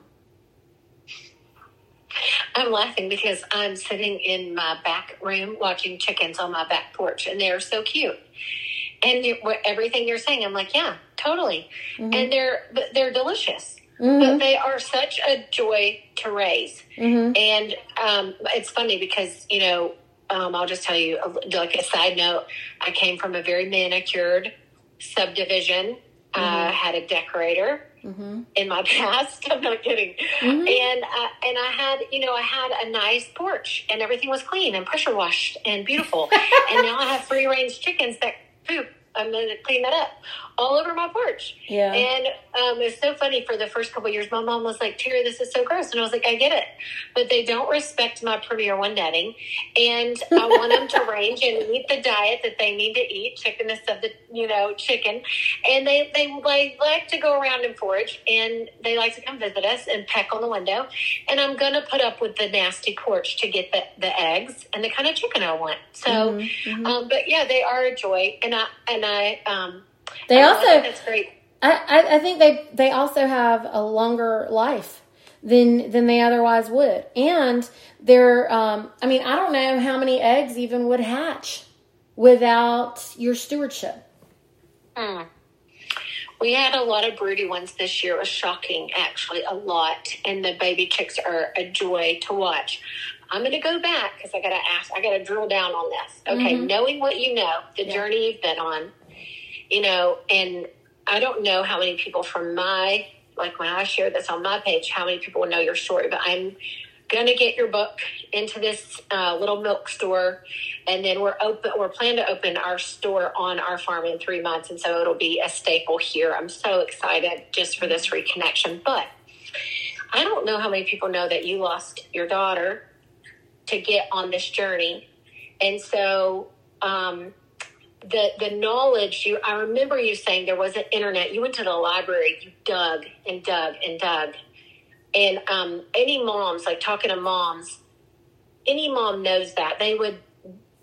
I'm laughing because I'm sitting in my back room watching chickens on my back porch, and they're so cute. And you, everything you're saying, I'm like, yeah, totally. Mm-hmm. And they're they're delicious. Mm-hmm. But they are such a joy to raise. Mm-hmm. And um, it's funny because, you know, um, I'll just tell you, like a side note, I came from a very manicured subdivision. Mm-hmm. Uh, had a decorator mm-hmm. in my past. I'm not kidding. Mm-hmm. And uh, and I had, you know, I had a nice porch and everything was clean and pressure washed and beautiful. And now I have free range chickens that poop. I'm going to clean that up all over my porch. Yeah. And um, it's so funny. For the first couple of years, my mom was like, Terry, this is so gross. And I was like, I get it. But they don't respect my Premier One netting. And I want them to range and eat the diet that they need to eat. Chicken is the, you know, chicken. And they, they like, like to go around and forage. And they like to come visit us and peck on the window. And I'm going to put up with the nasty porch to get the, the eggs and the kind of chicken I want. So, mm-hmm, mm-hmm. Um, but yeah, they are a joy. And I, and I, um, They I also, that's great. I, I think they, they also have a longer life than than they otherwise would. And they're, um, I mean, I don't know how many eggs even would hatch without your stewardship. Hmm. We had a lot of broody ones this year. It was shocking, actually, a lot. And the baby chicks are a joy to watch. I'm going to go back because I got to ask, I got to drill down on this. Okay, mm-hmm. Knowing what you know, the yeah. journey you've been on, you know, and I don't know how many people from my, like when I share this on my page, how many people will know your story, but I'm going to get your book into this uh, little milk store. And then we're open, we're planning to open our store on our farm in three months. And so it'll be a staple here. I'm so excited just for this reconnection, but I don't know how many people know that you lost your daughter to get on this journey. And so, um, The the knowledge you I remember you saying there wasn't internet. You went to the library, you dug and dug and dug. And um, any moms, like talking to moms, any mom knows that. They would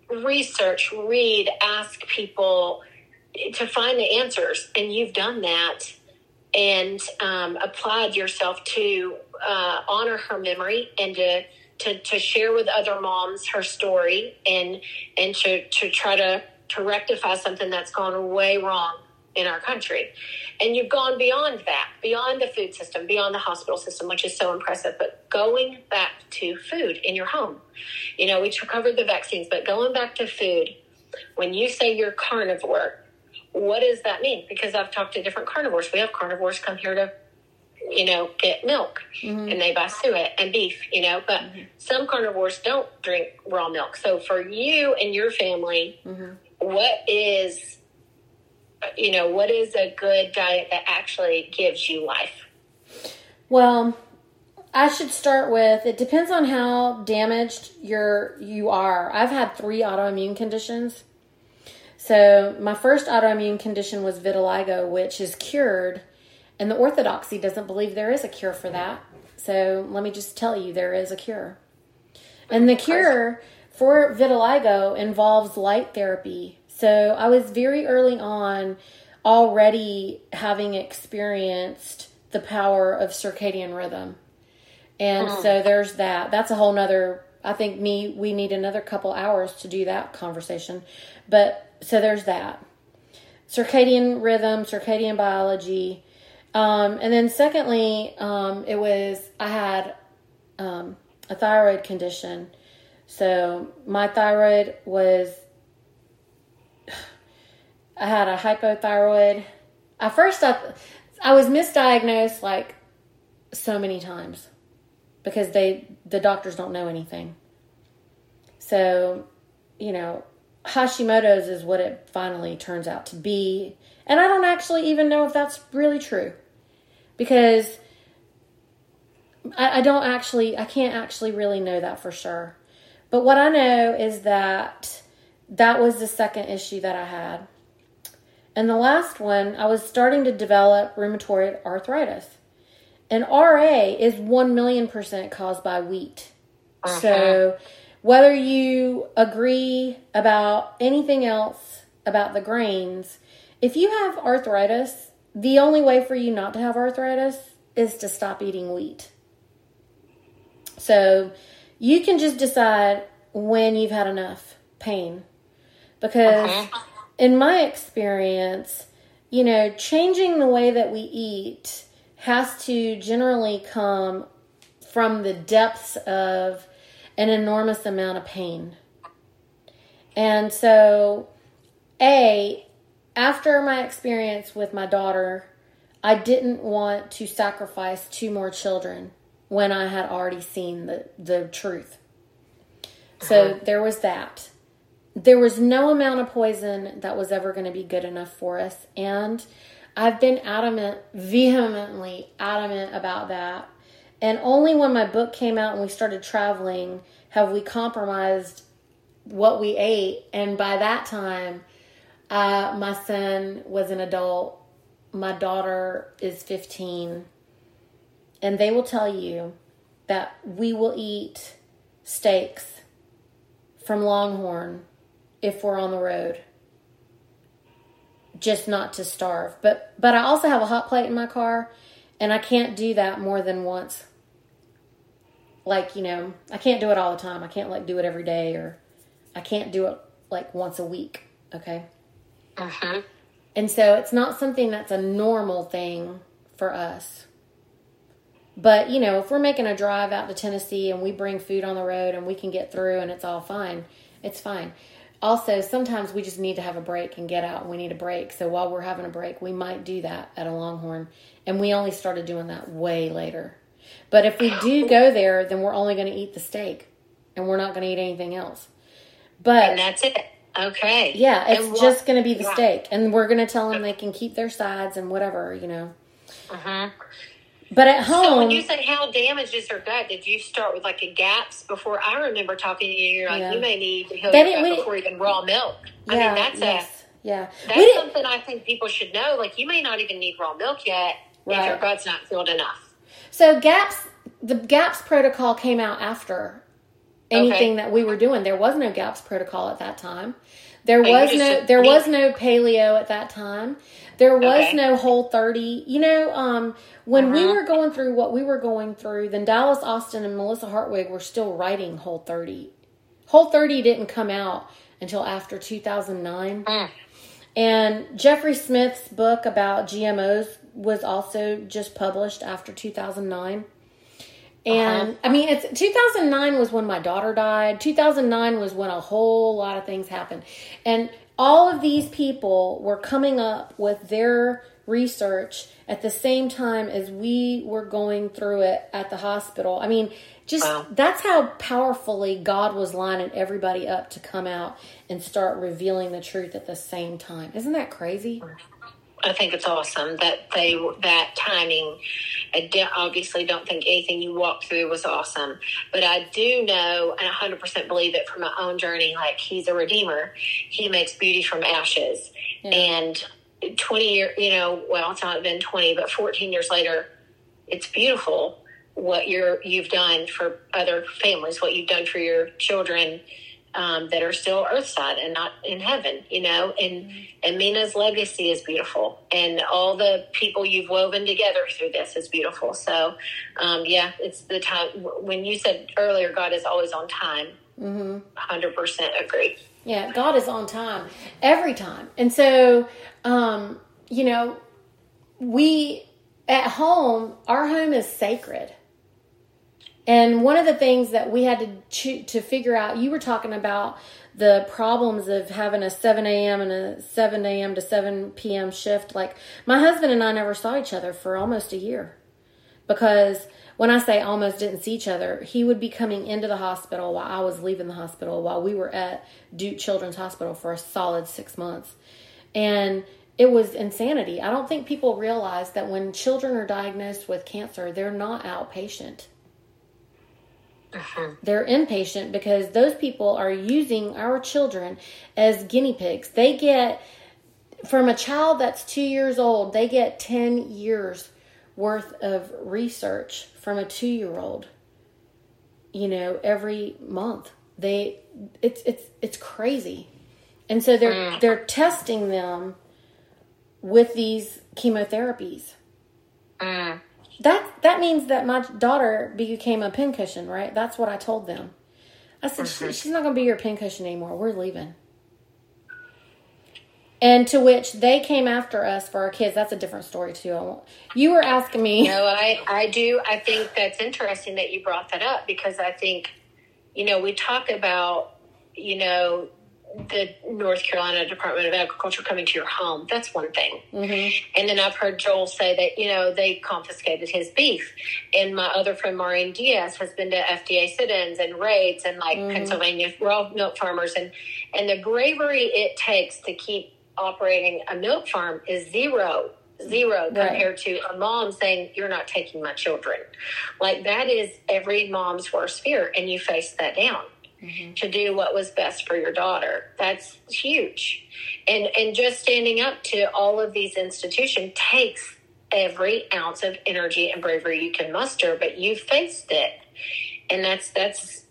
research, read, ask people to find the answers. And you've done that and um, applied yourself to uh, honor her memory and to, to, to share with other moms her story and, and to, to try to, to rectify something that's gone way wrong in our country. And you've gone beyond that, beyond the food system, beyond the hospital system, which is so impressive, but going back to food in your home. You know, we covered the vaccines, but going back to food, when you say you're carnivore, what does that mean? Because I've talked to different carnivores. We have carnivores come here to, you know, get milk, mm-hmm. and they buy suet and beef, you know, but mm-hmm. some carnivores don't drink raw milk. So for you and your family, mm-hmm. what is... you know, what is a good diet that actually gives you life? Well, I should start with, it depends on how damaged you're, you are. I've had three autoimmune conditions. So my first autoimmune condition was vitiligo, which is cured. And the orthodoxy doesn't believe there is a cure for that. So let me just tell you, there is a cure. And the cure for vitiligo involves light therapy. So I was very early on already having experienced the power of circadian rhythm. And mm. so there's that. That's a whole nother, I think me, we need another couple hours to do that conversation. But so there's that. Circadian rhythm, circadian biology. Um, and then secondly, um, it was, I had um, a thyroid condition. So my thyroid was, I had a hypothyroid. At first, I, I was misdiagnosed like so many times because they the doctors don't know anything. So, you know, Hashimoto's is what it finally turns out to be. And I don't actually even know if that's really true because I, I don't actually, I can't actually really know that for sure. But what I know is that that was the second issue that I had. And the last one, I was starting to develop rheumatoid arthritis. And R A is one million percent caused by wheat. Uh-huh. So whether you agree about anything else about the grains, if you have arthritis, the only way for you not to have arthritis is to stop eating wheat. So you can just decide when you've had enough pain. Because uh-huh. in my experience, you know, changing the way that we eat has to generally come from the depths of an enormous amount of pain. And so, A, after my experience with my daughter, I didn't want to sacrifice two more children when I had already seen the, the truth. So uh-huh. there was that. There was no amount of poison that was ever going to be good enough for us. And I've been adamant, vehemently adamant about that. And only when my book came out and we started traveling have we compromised what we ate. And by that time, uh, my son was an adult. My daughter is fifteen. And they will tell you that we will eat steaks from Longhorn if we're on the road, just not to starve. But but I also have a hot plate in my car, and I can't do that more than once. Like, you know, I can't do it all the time. I can't, like, do it every day, or I can't do it, like, once a week, okay? Uh-huh. And so it's not something that's a normal thing for us. But, you know, if we're making a drive out to Tennessee and we bring food on the road and we can get through and it's all fine, it's fine. Also, sometimes we just need to have a break and get out and we need a break. So while we're having a break, we might do that at a Longhorn. And we only started doing that way later. But if we do go there, then we're only going to eat the steak. And we're not going to eat anything else. But and that's it. Okay. Yeah, it's what, just going to be the yeah. steak. And we're going to tell them they can keep their sides and whatever, you know. Uh-huh. But at home... So when you say how damaged is her gut, did you start with like a gaps before? I remember talking to you, you're like, yeah. you may need to heal your gut before even raw milk. Yeah, I mean, that's yes, a... Yeah. That's something I think people should know. Like, you may not even need raw milk yet right. if your gut's not filled enough. So GAPS, the GAPS protocol came out after anything Okay. that we were doing. There was no GAPS protocol at that time. There you was just no said there me. was no paleo at that time. There was Okay. no Whole thirty. You know, um, when we Mhm. were going through what we were going through, then Dallas Austin and Melissa Hartwig were still writing Whole thirty. Whole thirty didn't come out until after two thousand nine. Mm. And Jeffrey Smith's book about G M Os was also just published after two thousand nine. And Uh-huh. I mean, it's two thousand nine was when my daughter died. two thousand nine was when a whole lot of things happened. And all of these people were coming up with their research at the same time as we were going through it at the hospital. I mean, just Wow. that's how powerfully God was lining everybody up to come out and start revealing the truth at the same time. Isn't that crazy? I think it's awesome that they that timing. I de- obviously don't think anything you walked through was awesome, but I do know and one hundred percent believe it from my own journey. Like, he's a redeemer. He makes beauty from ashes. Yeah. And twenty years, you know, well, it's not been twenty, but fourteen years later, it's beautiful what you're you've done for other families, what you've done for your children. Um, that are still earthside and not in heaven, you know, and, mm-hmm. and Mina's legacy is beautiful, and all the people you've woven together through this is beautiful. So, um, yeah, it's the time when you said earlier, God is always on time. Mm-hmm. one hundred percent agree. Yeah. God is on time every time. And so, um, you know, we at home, our home is sacred. And one of the things that we had to cho- to figure out, you were talking about the problems of having a seven a.m. and a seven a.m. to seven p.m. shift. Like, my husband and I never saw each other for almost a year. Because when I say almost didn't see each other, he would be coming into the hospital while I was leaving the hospital, while we were at Duke Children's Hospital for a solid six months. And it was insanity. I don't think people realize that when children are diagnosed with cancer, they're not outpatient. Uh-huh. They're inpatient, because those people are using our children as guinea pigs. They get, from a child that's two years old, they get ten years worth of research from a two-year-old, you know, every month. They, it's, it's, it's crazy. And so they're, mm. they're testing them with these chemotherapies. Mm. That that means that my daughter became a pincushion, right? That's what I told them. I said, mm-hmm. she, she's not going to be your pincushion anymore. We're leaving. And to which they came after us for our kids. That's a different story, too. I won't, you were asking me. No, I, I do. I think that's interesting that you brought that up, because I think, you know, we talk about, you know, the North Carolina Department of Agriculture coming to your home. That's one thing. Mm-hmm. And then I've heard Joel say that, you know, they confiscated his beef. And my other friend, Maureen Diaz, has been to F D A sit-ins and raids and like mm-hmm. Pennsylvania raw milk farmers. And, and the bravery it takes to keep operating a milk farm is zero. Zero right. compared to a mom saying, you're not taking my children. Like, that is every mom's worst fear. And you face that down. Mm-hmm. To do what was best for your daughter. That's huge. And and just standing up to all of these institutions takes every ounce of energy and bravery you can muster, but you faced it. And that's, that's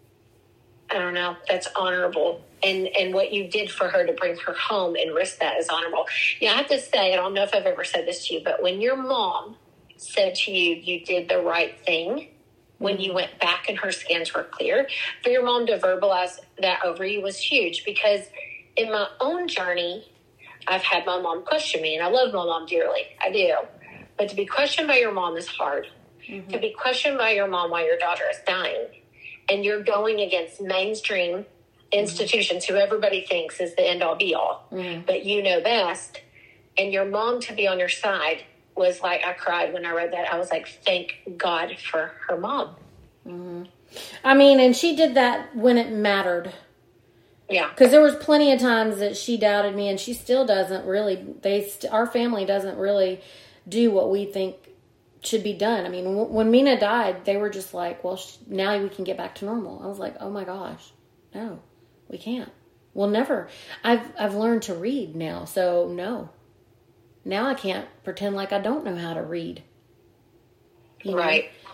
I don't know, that's honorable. And and what you did for her to bring her home and risk that is honorable. Yeah, I have to say, I don't know if I've ever said this to you, but when your mom said to you, you did the right thing, when you went back and her scans were clear, for your mom to verbalize that over you was huge, because in my own journey, I've had my mom question me, and I love my mom dearly. I do. But to be questioned by your mom is hard. Mm-hmm. To be questioned by your mom while your daughter is dying, and you're going against mainstream institutions mm-hmm. who everybody thinks is the end-all be-all, mm-hmm. but you know best, and your mom to be on your side was like, I cried when I read that. I was like, thank God for her mom. Mm-hmm. I mean, and she did that when it mattered. Yeah. Because there was plenty of times that she doubted me, and she still doesn't really, they, st- our family doesn't really do what we think should be done. I mean, w- when Mina died, they were just like, well, sh- now we can get back to normal. I was like, oh my gosh, no, we can't. We'll never. I've, I've learned to read now, so no. Now I can't pretend like I don't know how to read. You right. Know?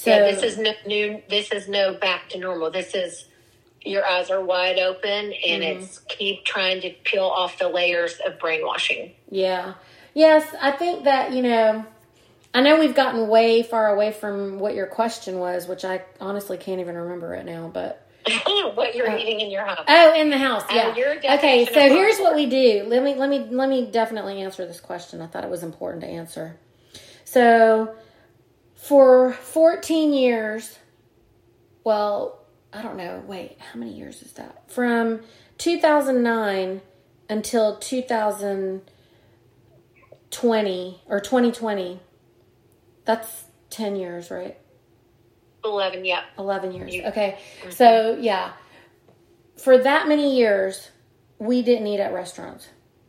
So yeah, this is no new. This is no back to normal. This is your eyes are wide open, and mm-hmm. it's keep trying to peel off the layers of brainwashing. Yeah. Yes, I think that, you know, I know we've gotten way far away from what your question was, which I honestly can't even remember right now, but. What you're uh, eating in your house. Oh, in the house, yeah. Uh, okay, so here's what we do. Let me, let me, let me definitely answer this question. I thought it was important to answer. So, for fourteen years, well, I don't know, wait, how many years is that? From two thousand nine until two thousand twenty, or twenty twenty, that's ten years, right? eleven, yeah. eleven years, okay. Mm-hmm. So, yeah, for that many years, we didn't eat at restaurants.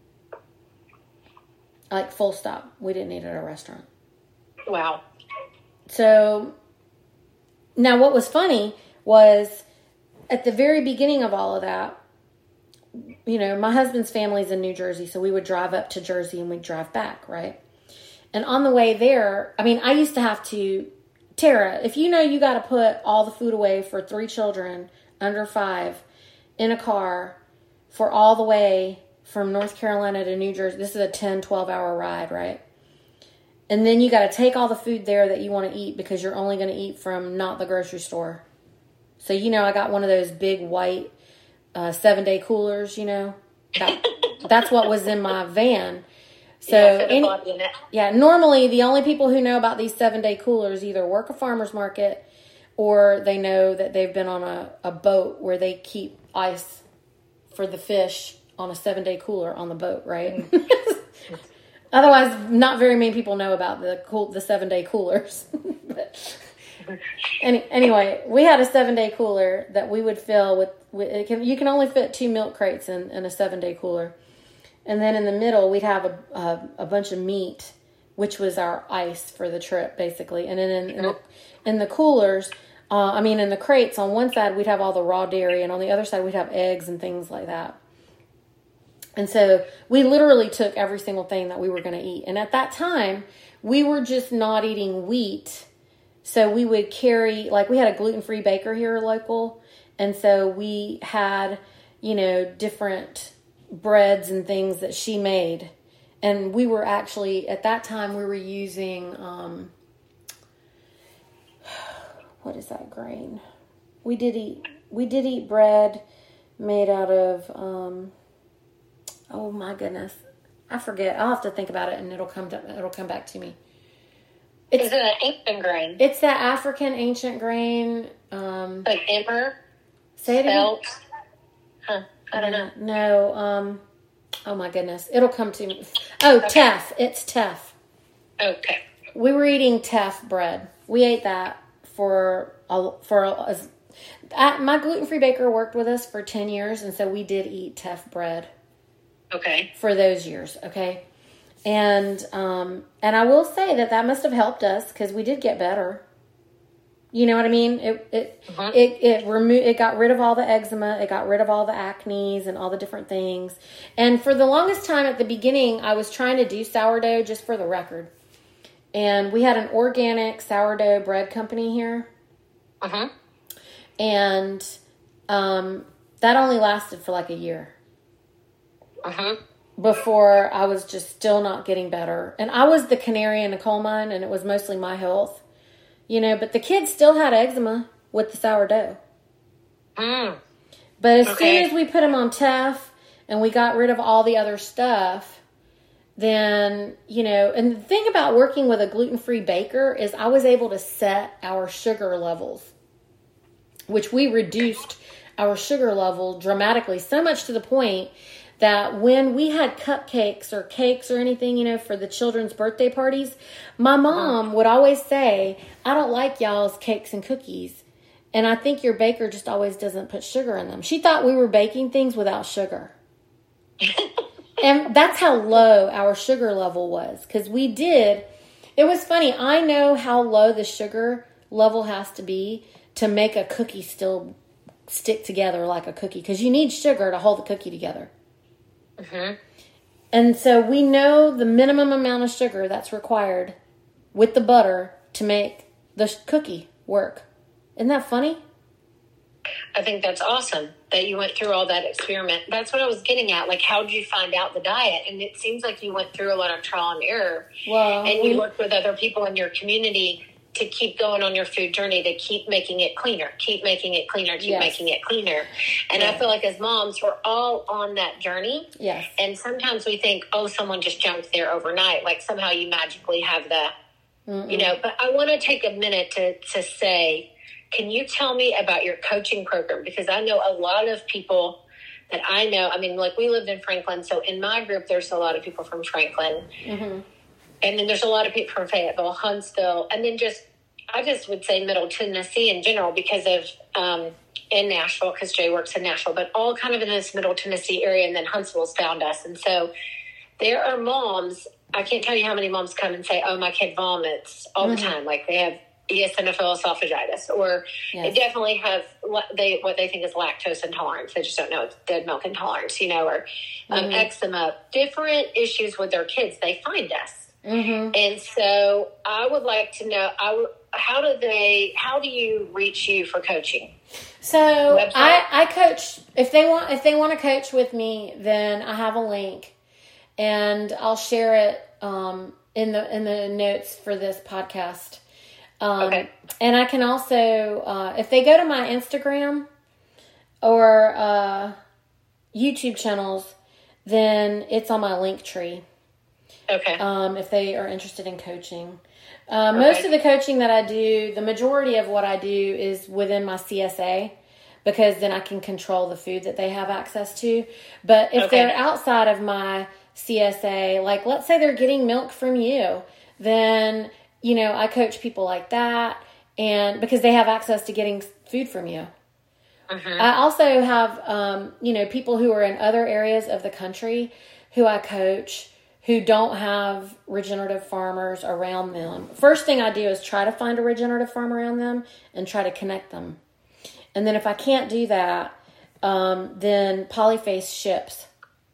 Like, full stop. We didn't eat at a restaurant. Wow. So, now what was funny was at the very beginning of all of that, you know, my husband's family's in New Jersey, so we would drive up to Jersey and we'd drive back, right? And on the way there, I mean, I used to have to, Tara, if you know you got to put all the food away for three children under five in a car for all the way from North Carolina to New Jersey, this is a ten, twelve hour ride, right? And then you got to take all the food there that you want to eat because you're only going to eat from not the grocery store. So, you know, I got one of those big white uh, seven-day coolers, you know. That, that's what was in my van. So, yeah, any, yeah, normally the only people who know about these seven-day coolers either work a farmer's market or they know that they've been on a, a boat where they keep ice for the fish on a seven-day cooler on the boat, right? Otherwise, not very many people know about the cool, the seven-day coolers. But any, anyway, we had a seven-day cooler that we would fill with, with it can, you can only fit two milk crates in, in a seven-day cooler. And then in the middle, we'd have a, a, a bunch of meat, which was our ice for the trip, basically. And then in, in, the, in the coolers, uh, I mean, in the crates, on one side, we'd have all the raw dairy, and on the other side, we'd have eggs and things like that. And so we literally took every single thing that we were going to eat. And at that time, we were just not eating wheat. So we would carry, like we had a gluten-free baker here local. And so we had, you know, different breads and things that she made. And we were actually, at that time, we were using, um, what is that grain? We did eat, we did eat bread made out of, um, oh my goodness, I forget. I'll have to think about it, and it'll come to, it'll come back to me. It's, is it an ancient grain? It's that African ancient grain. Um, like emmer? Say it again. Huh. I don't know. No. Um, oh my goodness, it'll come to me. Oh, okay. Teff. It's teff. Okay. We were eating teff bread. We ate that for a, for a, a, my gluten-free baker worked with us for ten years, and so we did eat teff bread. Okay. For those years, okay? And um, and I will say that that must have helped us because we did get better. You know what I mean? It it uh-huh. it it remo- it got rid of all the eczema, it got rid of all the acnes and all the different things. And for the longest time at the beginning, I was trying to do sourdough just for the record. And we had an organic sourdough bread company here. Uh-huh. And um, that only lasted for like a year. Uh-huh. Before I was just still not getting better. And I was the canary in the coal mine, and it was mostly my health. You know, but the kids still had eczema with the sourdough. Mm. But as okay. soon as we put them on teff and we got rid of all the other stuff, then, you know, and the thing about working with a gluten-free baker is I was able to set our sugar levels, which we reduced our sugar level dramatically, so much to the point that when we had cupcakes or cakes or anything, you know, for the children's birthday parties, my mom would always say, I don't like y'all's cakes and cookies. And I think your baker just always doesn't put sugar in them. She thought we were baking things without sugar. And that's how low our sugar level was. Because we did, it was funny. I know how low the sugar level has to be to make a cookie still stick together like a cookie. Because you need sugar to hold the cookie together. Mm-hmm. And so we know the minimum amount of sugar that's required with the butter to make the sh- cookie. work. Isn't that funny? I think that's awesome that you went through all that experiment. That's what I was getting at. Like, how did you find out the diet? And it seems like you went through a lot of trial and error. Well, and we, you worked with other people in your community to keep going on your food journey, to keep making it cleaner, keep making it cleaner, keep yes. making it cleaner. And yeah. I feel like as moms, we're all on that journey. Yes. And sometimes we think, oh, someone just jumped there overnight. Like somehow you magically have the, Mm-mm. you know, but I want to take a minute to, to say, can you tell me about your coaching program? Because I know a lot of people that I know, I mean, like we lived in Franklin. So in my group, there's a lot of people from Franklin. Mm-hmm. And then there's a lot of people from Fayetteville, Huntsville, and then just, I just would say Middle Tennessee in general because of, um, in Nashville, because Jay works in Nashville, but all kind of in this Middle Tennessee area, and then Huntsville's found us. And so there are moms, I can't tell you how many moms come and say, oh, my kid vomits all mm-hmm. the time. Like they have eosinophil esophagitis, or yes. they definitely have what they, what they think is lactose intolerance. They just don't know it's dead milk intolerance, you know, or um, mm-hmm. eczema, different issues with their kids. They find us. Mm-hmm. And so I would like to know, I w- how do they, how do you reach you for coaching? So I, I coach, if they want, if they want to coach with me, then I have a link and I'll share it, um, in the, in the notes for this podcast. Um, okay. And I can also, uh, if they go to my Instagram or, uh, YouTube channels, then it's on my link tree. Okay. Um, if they are interested in coaching. Uh, okay. Most of the coaching that I do, the majority of what I do is within my C S A because then I can control the food that they have access to. But if okay. they're outside of my C S A, like let's say they're getting milk from you, then, you know, I coach people like that and because they have access to getting food from you. Mm-hmm. I also have, um, you know, people who are in other areas of the country who I coach who don't have regenerative farmers around them. First thing I do is try to find a regenerative farm around them and try to connect them. And then if I can't do that, um, then Polyface ships.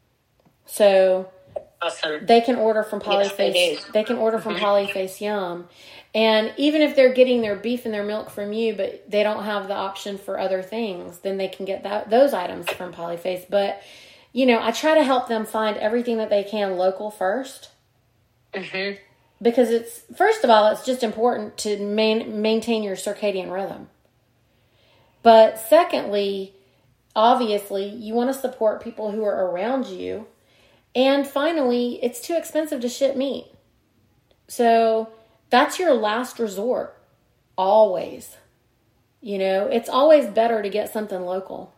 So awesome. They can order from Polyface. Yes, they, they can order from mm-hmm. Polyface Yum. And even if they're getting their beef and their milk from you, but they don't have the option for other things, then they can get that those items from Polyface. But you know, I try to help them find everything that they can local first. Mm-hmm. Because it's, first of all, it's just important to main, maintain your circadian rhythm. But secondly, obviously, you want to support people who are around you. And finally, it's too expensive to ship meat. So that's your last resort. Always. You know, it's always better to get something local.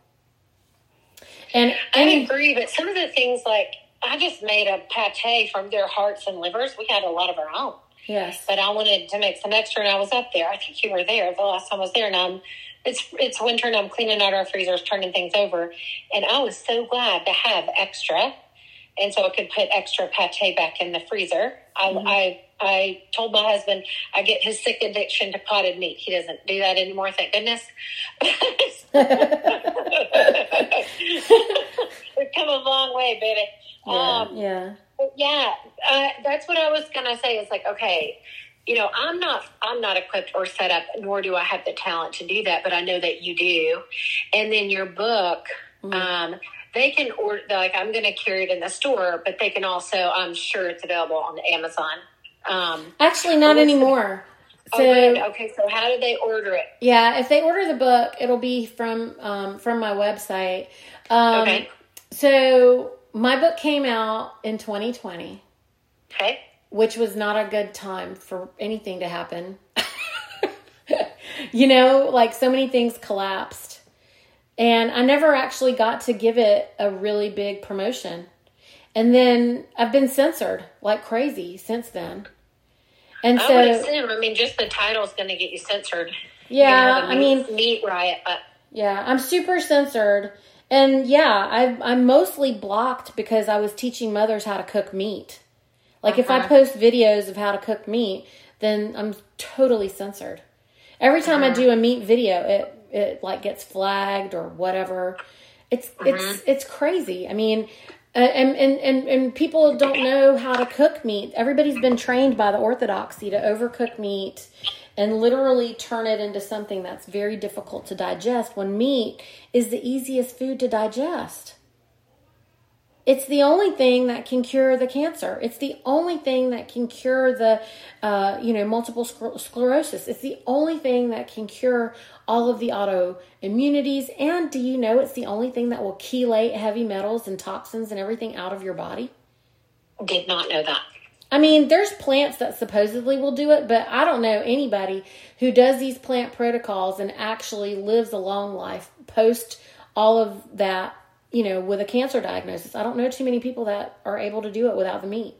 And, and I agree, but some of the things like I just made a pate from their hearts and livers. We had a lot of our own. Yes. But I wanted to make some extra, and I was up there. I think you were there the last time I was there, and I'm, it's it's winter, and I'm cleaning out our freezers, turning things over, and I was so glad to have extra, and so I could put extra pate back in the freezer. Mm-hmm. I, I I told my husband I get his sick addiction to potted meat. He doesn't do that anymore, thank goodness. We've come a long way, baby. Yeah, um, yeah. Yeah, uh, that's what I was gonna say. It's like, okay, you know, I'm not, I'm not equipped or set up, nor do I have the talent to do that. But I know that you do. And then your book, mm-hmm. um, they can order. Like, I'm going to carry it in the store, but they can also, I'm sure it's available on Amazon. Um, Actually, not anymore. So, oh, good. Okay, so how do they order it? Yeah, if they order the book, it'll be from um, from my website. Um, okay. So my book came out in twenty twenty. Okay. Which was not a good time for anything to happen. You know, like so many things collapsed. And I never actually got to give it a really big promotion. And then I've been censored like crazy since then. And I so, would assume, I mean, just the title's going to get you censored. Yeah, you know, I mean, meat riot. But yeah, I'm super censored, and yeah, I, I'm mostly blocked because I was teaching mothers how to cook meat. Like uh-huh. if I post videos of how to cook meat, then I'm totally censored. Every time uh-huh. I do a meat video, it it like gets flagged or whatever. It's uh-huh. it's it's crazy. I mean. Uh, and, and, and, and people don't know how to cook meat. Everybody's been trained by the orthodoxy to overcook meat and literally turn it into something that's very difficult to digest when meat is the easiest food to digest. It's the only thing that can cure the cancer. It's the only thing that can cure the, uh, you know, multiple scler- sclerosis. It's the only thing that can cure all of the autoimmunities. And do you know it's the only thing that will chelate heavy metals and toxins and everything out of your body? Did not know that. I mean, there's plants that supposedly will do it, but I don't know anybody who does these plant protocols and actually lives a long life post all of that, you know, with a cancer diagnosis. I don't know too many people that are able to do it without the meat.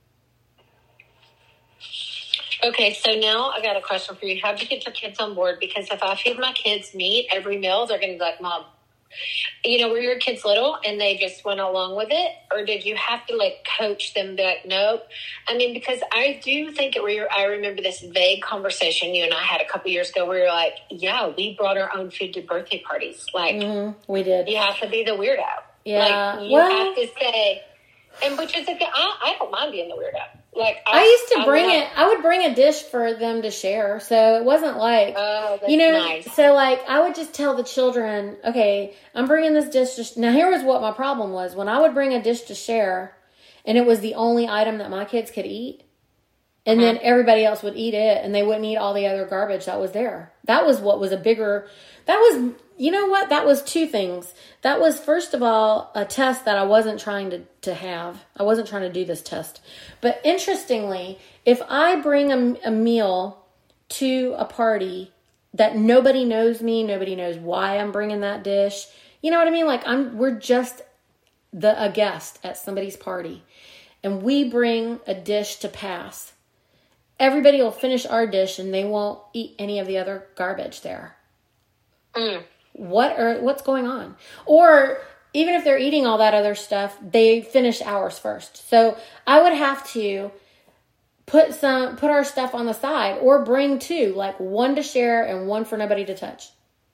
Okay, so now I got a question for you. How do you get your kids on board? Because if I feed my kids meat every meal, they're going to be like, Mom, you know, were your kids little and they just went along with it? Or did you have to, like, coach them, be like, nope? I mean, because I do think it, we I remember this vague conversation you and I had a couple years ago where you're like, yeah, we brought our own food to birthday parties. Like, mm-hmm, we did. You have to be the weirdo. Yeah. Like, you well, have to say, and which is, a, I, I don't mind being the weirdo. Like I, I used to bring it, I would bring a dish for them to share. So it wasn't like, oh, that's you know, nice. So like I would just tell the children, okay, I'm bringing this dish to, sh-. Now here was what my problem was. When I would bring a dish to share and it was the only item that my kids could eat, and uh-huh. then everybody else would eat it and they wouldn't eat all the other garbage that was there. That was what was a bigger, that was, you know what? That was two things. That was, first of all, a test that I wasn't trying to, to have. I wasn't trying to do this test. But interestingly, if I bring a, a meal to a party that nobody knows me, nobody knows why I'm bringing that dish, you know what I mean? Like I'm, we're just the a guest at somebody's party, and we bring a dish to pass. Everybody will finish our dish and they won't eat any of the other garbage there. Mm. What are what's going on? Or even if they're eating all that other stuff, they finish ours first. So I would have to put some put our stuff on the side, or bring two, like one to share and one for nobody to touch.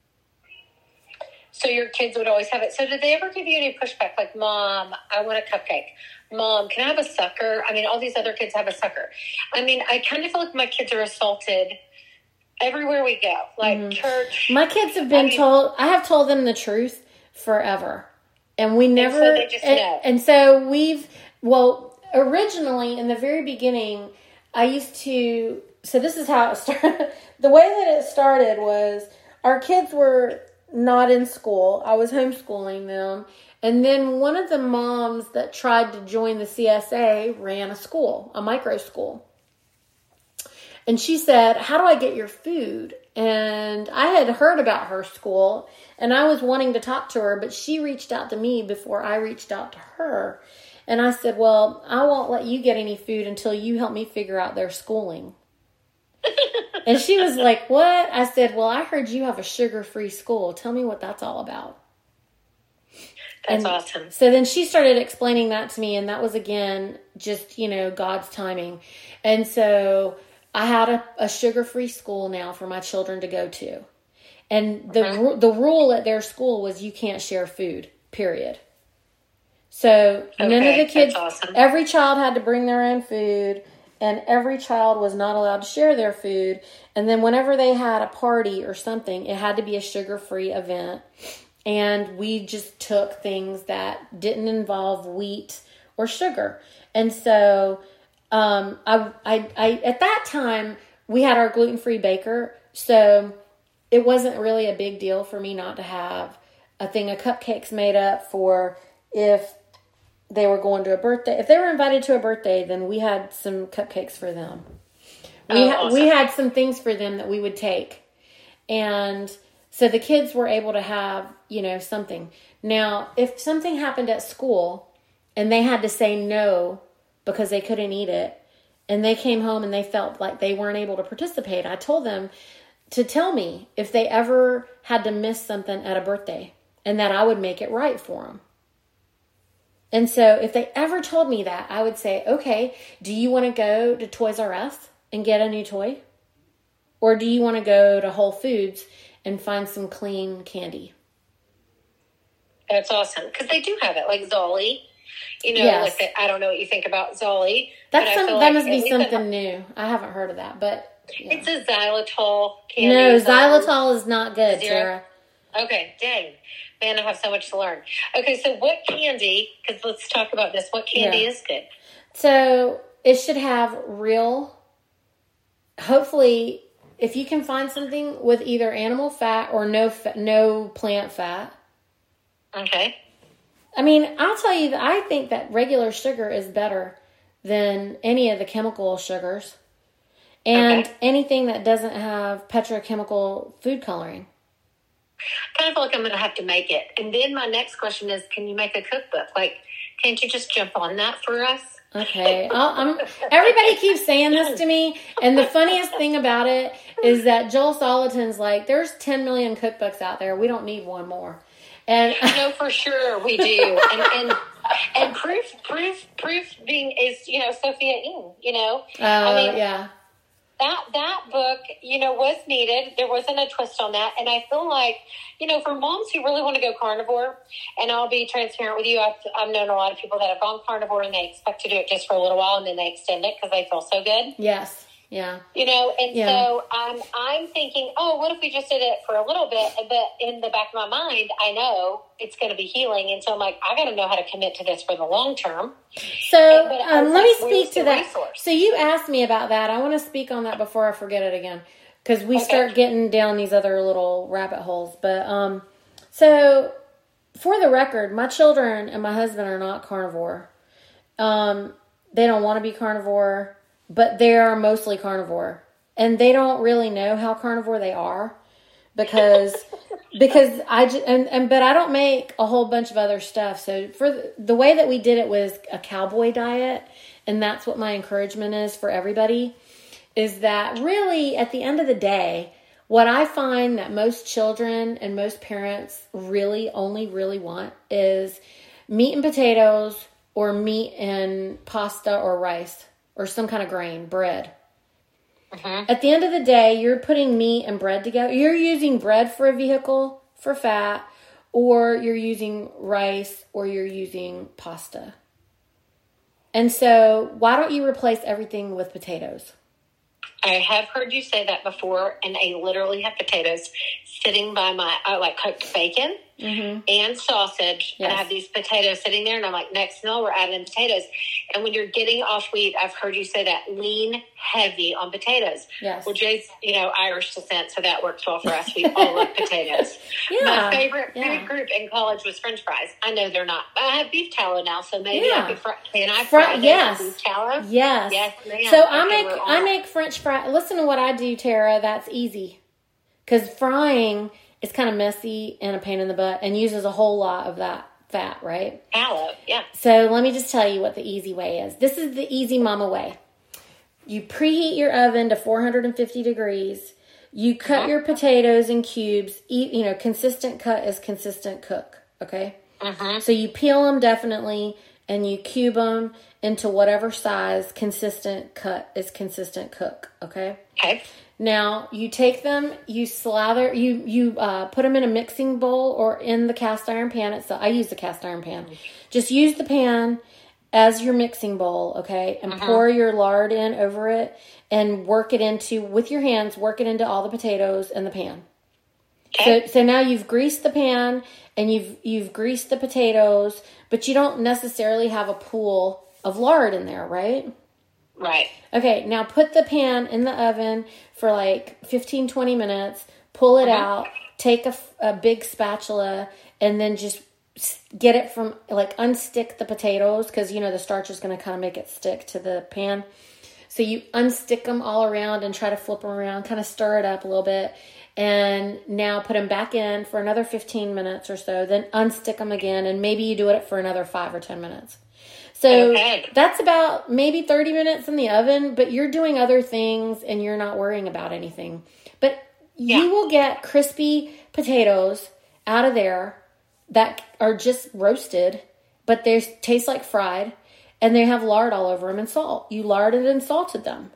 So your kids would always have it. So did they ever give you any pushback? Like, Mom, I want a cupcake. Mom, can I have a sucker? I mean, all these other kids have a sucker. I mean, I kind of feel like my kids are assaulted everywhere we go. Like mm-hmm. church. My kids have been I mean, told, I have told them the truth forever. And we never, and so they just and, know. And so we've, well, originally in the very beginning, I used to, so this is how it started. The way that it started was our kids were not in school. I was homeschooling them. And then one of the moms that tried to join the C S A ran a school, a micro school. And she said, how do I get your food? And I had heard about her school and I was wanting to talk to her, but she reached out to me before I reached out to her. And I said, well, I won't let you get any food until you help me figure out their schooling. And she was like, what? I said, well, I heard you have a sugar-free school. Tell me what that's all about. That's and awesome. So then she started explaining that to me, and that was, again, just, you know, God's timing. And so I had a, a sugar-free school now for my children to go to. And the uh-huh. the rule at their school was you can't share food, period. So okay, none of the kids, awesome. Every child had to bring their own food, and every child was not allowed to share their food. And then whenever they had a party or something, it had to be a sugar-free event. And we just took things that didn't involve wheat or sugar. And so um, I, I, I, at that time, we had our gluten-free baker. So it wasn't really a big deal for me not to have a thing of cupcakes made up for if they were going to a birthday. If they were invited to a birthday, then we had some cupcakes for them. We, oh, ha- awesome. we had some things for them that we would take. And so the kids were able to have, you know, something. Now, if something happened at school and they had to say no because they couldn't eat it, and they came home and they felt like they weren't able to participate, I told them to tell me if they ever had to miss something at a birthday and that I would make it right for them. And so if they ever told me that, I would say, okay, do you want to go to Toys R Us and get a new toy? Or do you want to go to Whole Foods and find some clean candy? That's awesome. Because they do have it, like Zolly. You know, yes. like the, I don't know what you think about Zolly. That's some, that like must be something new. I haven't heard of that. But Yeah. It's a xylitol candy. No, so- xylitol is not good, Zero? Tara. Okay, dang. Man, I have so much to learn. Okay, so what candy, because let's talk about this, what candy Yeah. is good? So it should have real, hopefully, if you can find something with either animal fat or no fa- no plant fat. Okay. I mean, I'll tell you that I think that regular sugar is better than any of the chemical sugars. And Okay. anything that doesn't have petrochemical food coloring. I kind of feel like I'm going to have to make it. And then my next question is, can you make a cookbook? Like, can't you just jump on that for us? Okay. I'll, I'm, everybody keeps saying this to me. And the funniest thing about it is that Joel Salatin's like, there's ten million cookbooks out there. We don't need one more. And No, for sure we do. And and and proof, proof, proof being is, you know, Sophia Ing, you know. uh, I mean, yeah. that that book, you know, was needed. There wasn't a twist on that. And I feel like, you know, for moms who really want to go carnivore, and I'll be transparent with you, I've, I've known a lot of people that have gone carnivore and they expect to do it just for a little while and then they extend it because they feel so good. Yes. Yeah. You know, and Yeah. so um, I'm thinking, oh, what if we just did it for a little bit? But in the back of my mind, I know it's going to be healing. And so I'm like, I got to know how to commit to this for the long term. So But I um, was let me like, where's speak to the that. resource? So you asked me about that. I want to speak on that before I forget it again, because we Okay. start getting down these other little rabbit holes. But um, so for the record, my children and my husband are not carnivore. Um, they don't want to be carnivore, but they are mostly carnivore, and they don't really know how carnivore they are because. Because I just, and, and but I don't make a whole bunch of other stuff. So for the, the way that we did it was a cowboy diet, and that's what my encouragement is for everybody, is that really at the end of the day, what I find that most children and most parents really only really want is meat and potatoes or meat and pasta or rice or some kind of grain, bread. Mhm. At the end of the day, you're putting meat and bread together. You're using bread for a vehicle for fat, or you're using rice, or you're using pasta. And so, why don't you replace everything with potatoes? I have heard you say that before, and I literally have potatoes sitting by my, I like cooked bacon Mm-hmm. and sausage, and I Yes. have these potatoes sitting there, and I'm like, next meal, we're adding in potatoes. And when you're getting off wheat, I've heard you say that lean heavy on potatoes. Yes. Well, Jay's, you know, Irish descent, so that works well for us. We all love potatoes. Yeah. My favorite Yeah. food group in college was French fries. I know they're not. I have beef tallow now, so maybe Yeah. I could fry. Can I Fri- fry those yes. with beef tallow? Yes. Yes, ma'am. So I Okay, make we're I on. make French fry. Listen to what I do, Tara. That's easy, because frying is kind of messy and a pain in the butt, and uses a whole lot of that fat, right? Tallow, yeah. So let me just tell you what the easy way is. This is the easy mama way. You preheat your oven to four hundred fifty degrees. You cut Uh-huh. your potatoes in cubes. Eat, you know, consistent cut is consistent cook. Okay. Mm-hmm. So you peel them definitely, and you cube them into whatever size consistent cut is consistent cook. Okay. Okay. Now you take them, you slather, you you uh, put them in a mixing bowl or in the cast iron pan. It's I use the cast iron pan. Just use the pan as your mixing bowl, okay, and Uh-huh. pour your lard in over it and work it into with your hands. Work it into all the potatoes in the pan. Okay. So so now you've greased the pan and you've you've greased the potatoes, but you don't necessarily have a pool of lard in there, right? Right. Okay, now put the pan in the oven for like fifteen, twenty minutes. Pull it Uh-huh. out. Take a, f- a big spatula and then just s- get it from, like, unstick the potatoes because, you know, the starch is going to kind of make it stick to the pan. So you unstick them all around and try to flip them around, kind of stir it up a little bit. And now put them back in for another fifteen minutes or so. Then unstick them again, and maybe you do it for another five or ten minutes. So Okay. that's about maybe thirty minutes in the oven, but you're doing other things and you're not worrying about anything. But Yeah. you will get crispy potatoes out of there that are just roasted, but they taste like fried, and they have lard all over them and salt. You larded and salted them.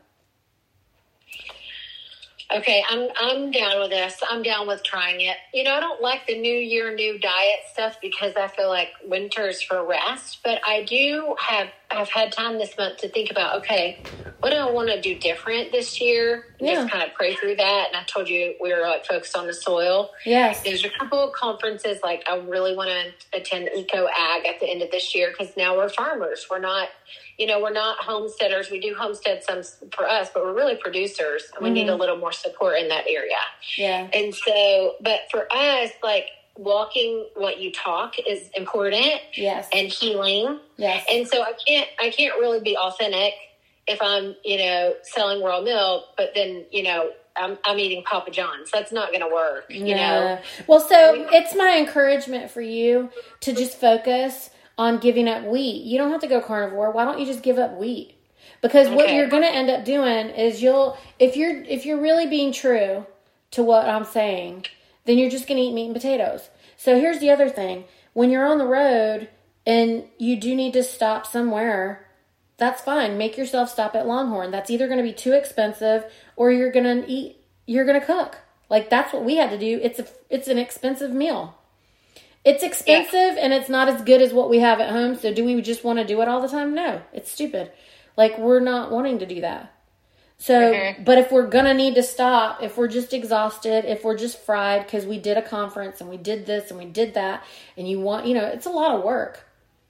Okay, I'm I'm down with this. I'm down with trying it. You know, I don't like the new year, new diet stuff because I feel like winter's for rest. But I do have I've had time this month to think about, okay, what do I want to do different this year? And Yeah. just kind of pray through that. And I told you we were like focused on the soil. Yes. There's a couple of conferences, like I really want to attend Eco Ag at the end of this year because now we're farmers. We're not, you know, we're not homesteaders. We do homestead some for us, but we're really producers, and we Mhm. need a little more support in that area. Yeah. And so, but for us, like walking what you talk is important. Yes. And healing. Yes. And so I can't, I can't really be authentic if I'm, you know, selling raw milk, but then, you know, I'm, I'm eating Papa John's. That's not going to work, you know? Well, so it's my encouragement for you to just focus on giving up wheat. You don't have to go carnivore. Why don't you just give up wheat? Because what Okay. you're going to end up doing is you'll, if you're, if you're really being true to what I'm saying, then you're just going to eat meat and potatoes. So here's the other thing. When you're on the road and you do need to stop somewhere, that's fine. Make yourself stop at Longhorn. That's either going to be too expensive or you're going to eat, you're going to cook. Like that's what we had to do. It's a, it's an expensive meal. It's expensive yeah. and it's not as good as what we have at home. So do we just want to do it all the time? No, it's stupid. Like we're not wanting to do that. So, mm-hmm. but if we're going to need to stop, if we're just exhausted, if we're just fried because we did a conference and we did this and we did that and you want, you know, it's a lot of work.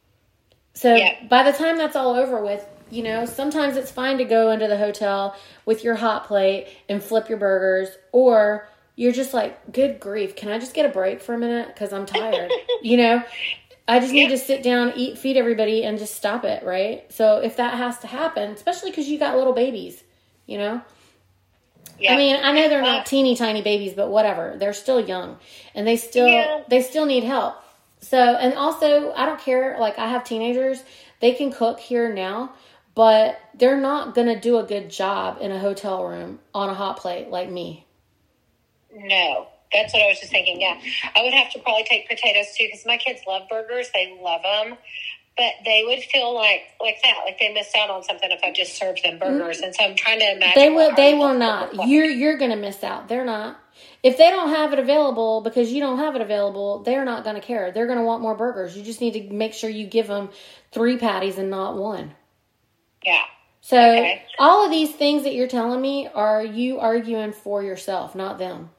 So yeah. by the time that's all over with, you know, sometimes it's fine to go into the hotel with your hot plate and flip your burgers, or you're just like, good grief, can I just get a break for a minute? Because I'm tired, you know, I just need yeah. to sit down, eat, feed everybody and just stop it. Right. So if that has to happen, especially because you got little babies, you know, yeah. I mean, I know they're not teeny tiny babies, but whatever, they're still young and they still, yeah. they still need help. So, and also I don't care. Like I have teenagers, they can cook here now, but they're not going to do a good job in a hotel room on a hot plate like me. No, that's what I was just thinking. Yeah. I would have to probably take potatoes too, because my kids love burgers. They love them. But they would feel like like that, like they missed out on something if I just served them burgers. And so I'm trying to imagine. They will. They will not. Like. You're you're going to miss out. They're not. If they don't have it available because you don't have it available, they're not going to care. They're going to want more burgers. You just need to make sure you give them three patties and not one. Yeah. So okay. all of these things that you're telling me are you arguing for yourself, not them.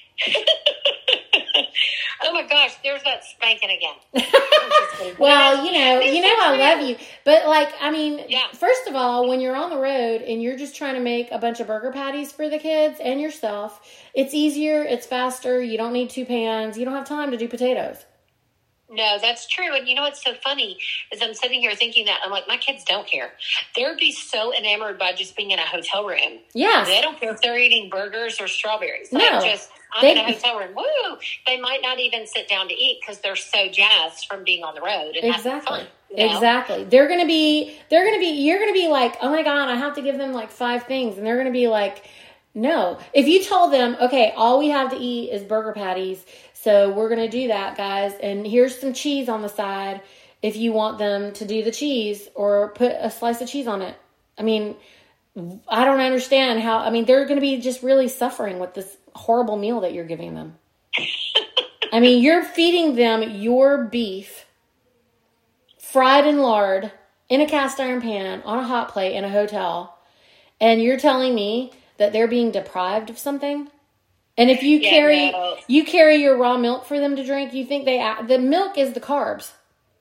Oh my gosh, there's that spanking again. Well, you know, you know I love you. But like, I mean, yeah. first of all, when you're on the road and you're just trying to make a bunch of burger patties for the kids and yourself, it's easier, it's faster, you don't need two pans, you don't have time to do potatoes. No, that's true. And you know what's so funny is I'm sitting here thinking that, I'm like, my kids don't care. They'd be so enamored by just being in a hotel room. Yeah. They don't care if they're eating burgers or strawberries. No. Like just, I'm they, in a hotel room. Woo! They might not even sit down to eat because they're so jazzed from being on the road. And exactly. Fun, you know? Exactly. They're going to be, they're going to be, you're going to be like, oh my God, I have to give them like five things. And they're going to be like, no. If you told them, okay, all we have to eat is burger patties, so we're going to do that, guys, and here's some cheese on the side if you want them to do the cheese or put a slice of cheese on it. I mean, I don't understand how, I mean, they're going to be just really suffering with this horrible meal that you're giving them. I mean, you're feeding them your beef fried in lard in a cast iron pan on a hot plate in a hotel, and you're telling me that they're being deprived of something? And if you yeah, carry no. you carry your raw milk for them to drink, you think they the milk is the carbs.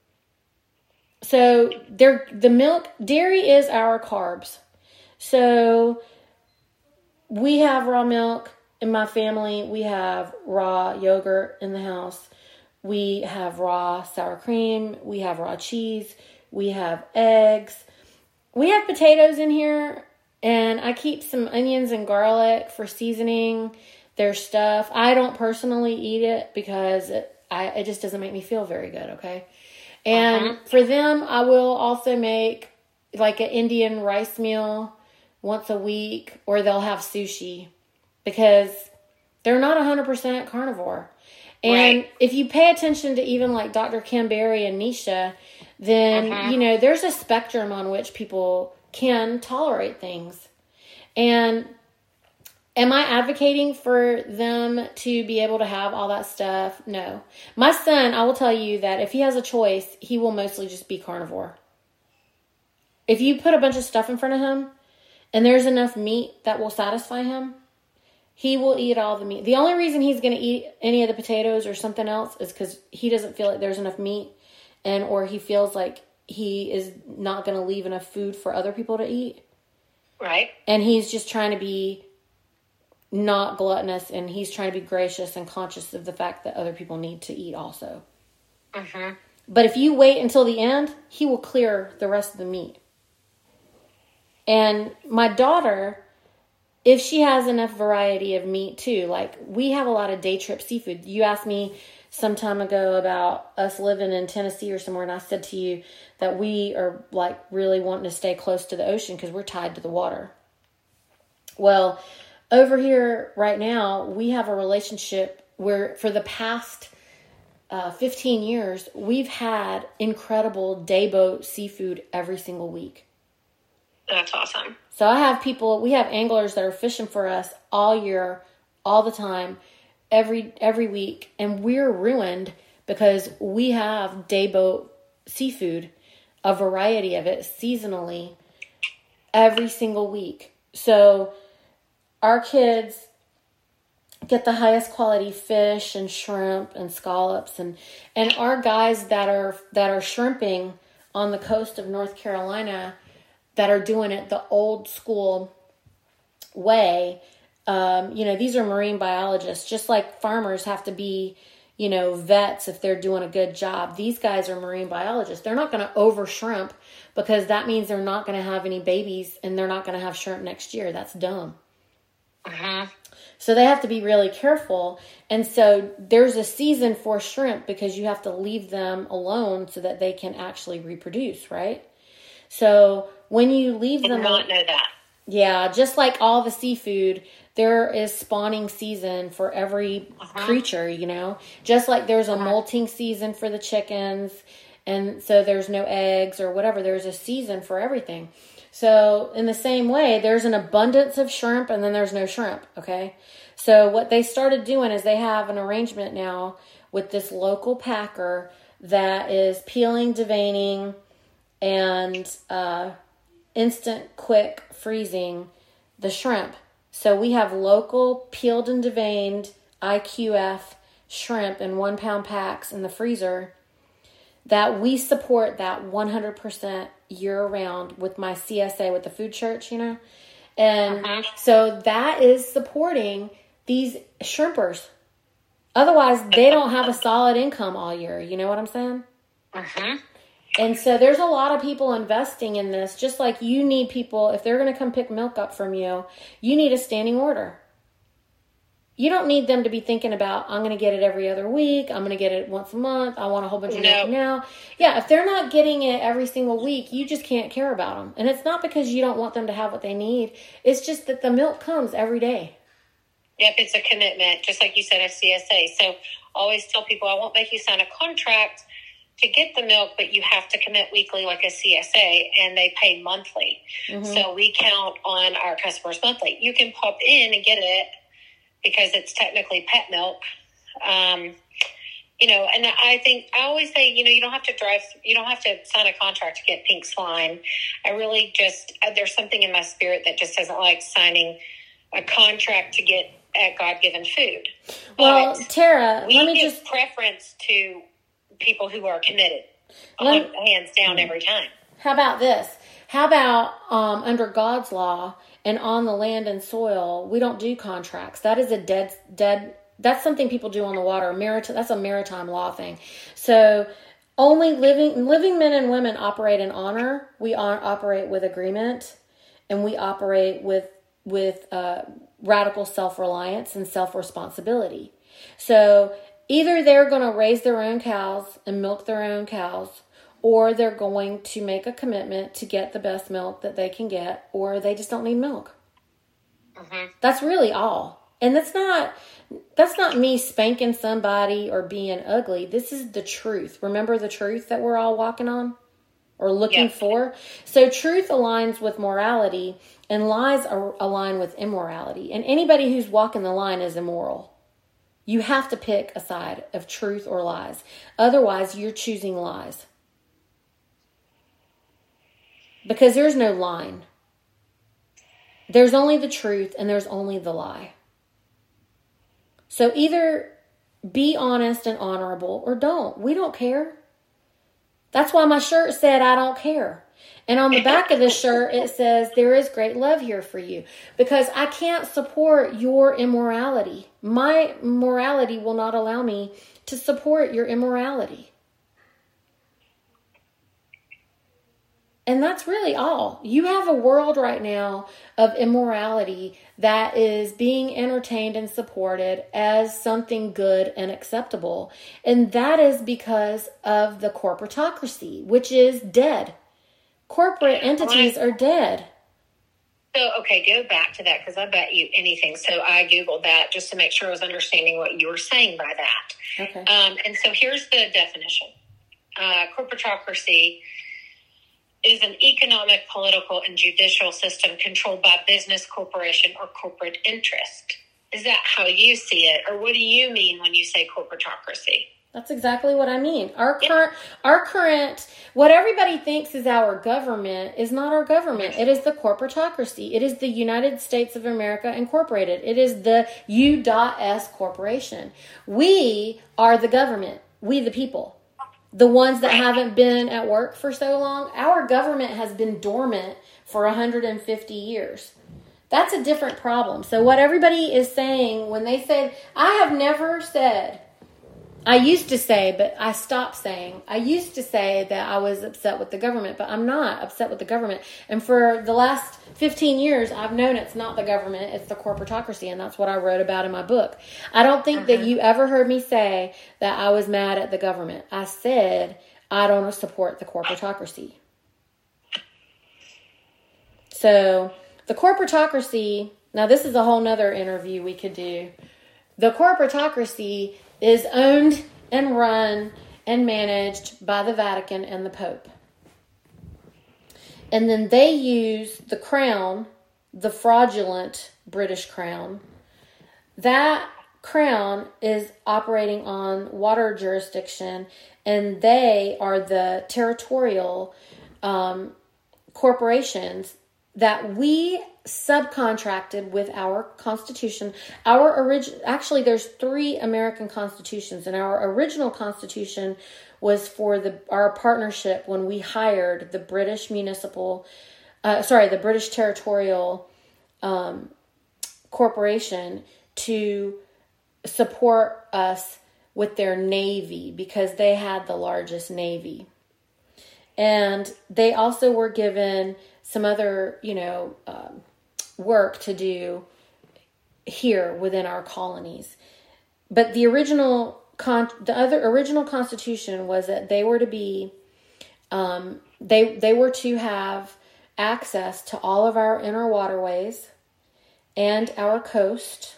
So they're the milk dairy is our carbs. So we have raw milk in my family. We have raw yogurt in the house. We have raw sour cream. We have raw cheese. We have eggs. We have potatoes in here, and I keep some onions and garlic for seasoning their stuff. I don't personally eat it because it, I, it just doesn't make me feel very good, okay? And uh-huh. for them, I will also make like an Indian rice meal once a week, or they'll have sushi because they're not one hundred percent carnivore. And right. if you pay attention to even like Doctor Kim Berry and Nisha, then, uh-huh. you know, there's a spectrum on which people can tolerate things. And am I advocating for them to be able to have all that stuff? No. My son, I will tell you that if he has a choice, he will mostly just be carnivore. if you put a bunch of stuff in front of him and there's enough meat that will satisfy him, he will eat all the meat. The only reason he's going to eat any of the potatoes or something else is because he doesn't feel like there's enough meat, and or he feels like he is not going to leave enough food for other people to eat. Right. And he's just trying to be not gluttonous, and he's trying to be gracious and conscious of the fact that other people need to eat also. Mm-hmm. But if you wait until the end, he will clear the rest of the meat. And my daughter, if she has enough variety of meat too, like we have a lot of day trip seafood. You asked me some time ago about us living in Tennessee or somewhere, and I said to you that we are like really wanting to stay close to the ocean because we're tied to the water. Well, over here right now, we have a relationship where for the past uh, fifteen years, we've had incredible day boat seafood every single week. That's awesome. So I have people, we have anglers that are fishing for us all year, all the time, every every week. And we're ruined because we have day boat seafood, a variety of it, seasonally, every single week. So our kids get the highest quality fish and shrimp and scallops, and and our guys that are that are shrimping on the coast of North Carolina, that are doing it the old school way. Um, you know, these are marine biologists, just like farmers have to be, you know, vets if they're doing a good job. These guys are marine biologists. They're not going to over shrimp because that means they're not going to have any babies and they're not going to have shrimp next year. That's dumb. Uh-huh. So they have to be really careful. And so there's a season for shrimp because you have to leave them alone so that they can actually reproduce, right? So when you leave I them... did not know that. Yeah, just like all the seafood, there is spawning season for every uh-huh. creature, you know? Just like there's a uh-huh. molting season for the chickens, and so there's no eggs or whatever. There's a season for everything. So in the same way, there's an abundance of shrimp and then there's no shrimp, okay? So what they started doing is they have an arrangement now with this local packer that is peeling, deveining, and uh, instant quick freezing the shrimp. So we have local peeled and deveined I Q F shrimp in one pound packs in the freezer that we support that one hundred percent year round with my C S A with the food church, you know? And uh-huh. so that is supporting these shrimpers. Otherwise, they don't have a solid income all year. You know what I'm saying? Uh-huh. And so there's a lot of people investing in this, just like you need people, if they're going to come pick milk up from you, you need a standing order. You don't need them to be thinking about, I'm going to get it every other week, I'm going to get it once a month, I want a whole bunch of no. milk now. Yeah, if they're not getting it every single week, you just can't care about them. And it's not because you don't want them to have what they need. It's just that the milk comes every day. Yep, it's a commitment, just like you said, a C S A. So always tell people, I won't make you sign a contract to get the milk, but you have to commit weekly like a C S A, and they pay monthly. Mm-hmm. So we count on our customers monthly. You can pop in and get it because it's technically pet milk. Um, you know, and I think, I always say, you know, you don't have to drive, you don't have to sign a contract to get pink slime. I really just, there's something in my spirit that just doesn't like signing a contract to get at God-given food. Well, but Tara, we let me give just preference to people who are committed, let, hands down every time. How about this? How about um, under God's law and on the land and soil, we don't do contracts. That is a dead, dead. That's something people do on the water. Marit- that's a maritime law thing. So only living living men and women operate in honor. We on, operate with agreement, and we operate with with uh, radical self-reliance and self-responsibility. So either they're going to raise their own cows and milk their own cows, or they're going to make a commitment to get the best milk that they can get, or they just don't need milk. Mm-hmm. That's really all. And that's not that's not me spanking somebody or being ugly. This is the truth. Remember the truth that we're all walking on or looking yep. for? So truth aligns with morality, and lies are, align with immorality. And anybody who's walking the line is immoral. You have to pick a side of truth or lies. Otherwise, you're choosing lies. because there's no line. There's only the truth and there's only the lie. So either be honest and honorable or don't. We don't care. That's why my shirt said, I don't care. And on the back of the shirt, it says, there is great love here for you. Because I can't support your immorality. My morality will not allow me to support your immorality. And that's really all. You have a world right now of immorality that is being entertained and supported as something good and acceptable. And that is because of the corporatocracy, which is dead. Corporate entities are dead. So, okay, go back to that because I bet you anything. So I Googled that just to make sure I was understanding what you were saying by that. Okay. Um, and so here's the definition. Uh, corporatocracy is an economic, political, and judicial system controlled by business, corporation, or corporate interest. Is that how you see it? Or what do you mean when you say corporatocracy? That's exactly what I mean. Our current, our current, what everybody thinks is our government is not our government. It is the corporatocracy. It is the United States of America Incorporated. It is the U S Corporation. We are the government. We the people. The ones that haven't been at work for so long. Our government has been dormant for one hundred fifty years. That's a different problem. So what everybody is saying when they say, I have never said, I used to say, but I stopped saying, I used to say that I was upset with the government, but I'm not upset with the government. And for the last fifteen years, I've known it's not the government, it's the corporatocracy. And that's what I wrote about in my book. I don't think uh-huh. that you ever heard me say that I was mad at the government. I said, I don't support the corporatocracy. So the corporatocracy, now this is a whole nother interview we could do. The corporatocracy is owned and run and managed by the Vatican and the Pope. And then they use the crown, the fraudulent British crown. That crown is operating on water jurisdiction, and they are the territorial um, corporations that we subcontracted with our Constitution. Our origin, actually, there's three American constitutions, and our original Constitution was for the our partnership when we hired the British municipal, uh, sorry, the British territorial um, corporation to support us with their navy because they had the largest navy, and they also were given some other, you know, um, work to do here within our colonies. But the original, con- the other original Constitution was that they were to be, um, they they were to have access to all of our inner waterways and our coast,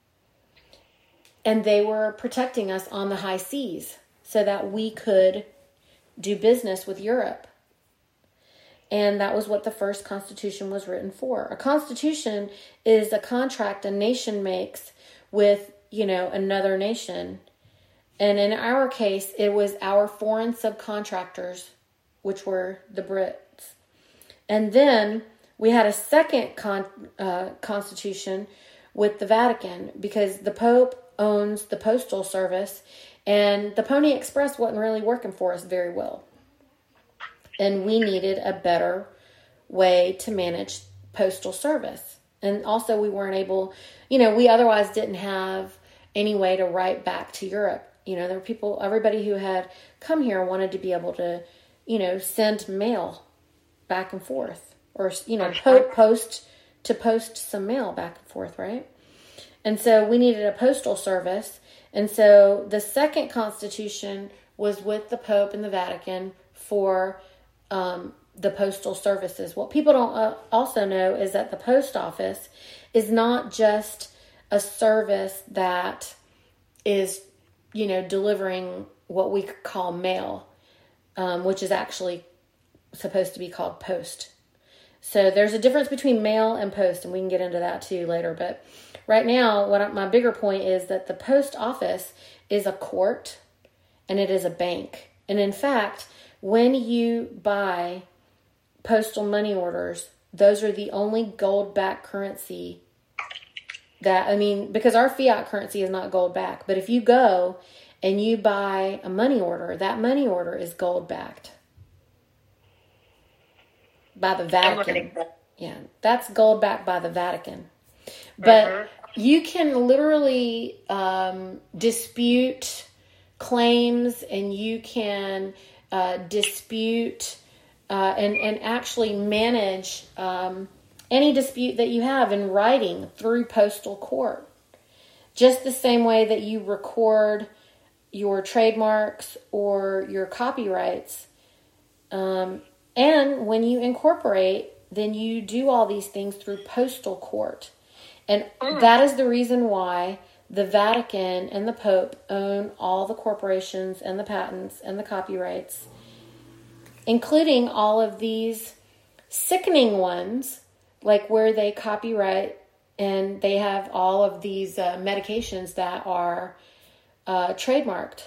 and they were protecting us on the high seas so that we could do business with Europe. And that was what the first Constitution was written for. A Constitution is a contract a nation makes with, you know, another nation. And in our case, it was our foreign subcontractors, which were the Brits. And then we had a second con- uh, Constitution with the Vatican because the Pope owns the Postal Service, and the Pony Express wasn't really working for us very well. And we needed a better way to manage postal service. And also we weren't able, you know, we otherwise didn't have any way to write back to Europe. You know, there were people, everybody who had come here wanted to be able to, you know, send mail back and forth. Or, you know, po- post to post some mail back and forth, right? And so we needed a postal service. And so the second Constitution was with the Pope and the Vatican for Um, the postal services. What people don't uh, also know is that the post office is not just a service that is, you know, delivering what we call mail, um, which is actually supposed to be called post. So there's a difference between mail and post, and we can get into that too later. But right now, what I, my bigger point is that the post office is a court and it is a bank. And in fact, when you buy postal money orders, those are the only gold-backed currency that, I mean, because our fiat currency is not gold-backed. But if you go and you buy a money order, that money order is gold-backed by the Vatican. Yeah, that's gold-backed by the Vatican. But mm-hmm. you can literally um, dispute claims, and you can uh, dispute uh, and, and actually manage um, any dispute that you have in writing through postal court. Just the same way that you record your trademarks or your copyrights. Um, and when you incorporate, then you do all these things through postal court. And mm. that is the reason why the Vatican and the Pope own all the corporations and the patents and the copyrights, including all of these sickening ones, like where they copyright and they have all of these uh, medications that are uh, trademarked.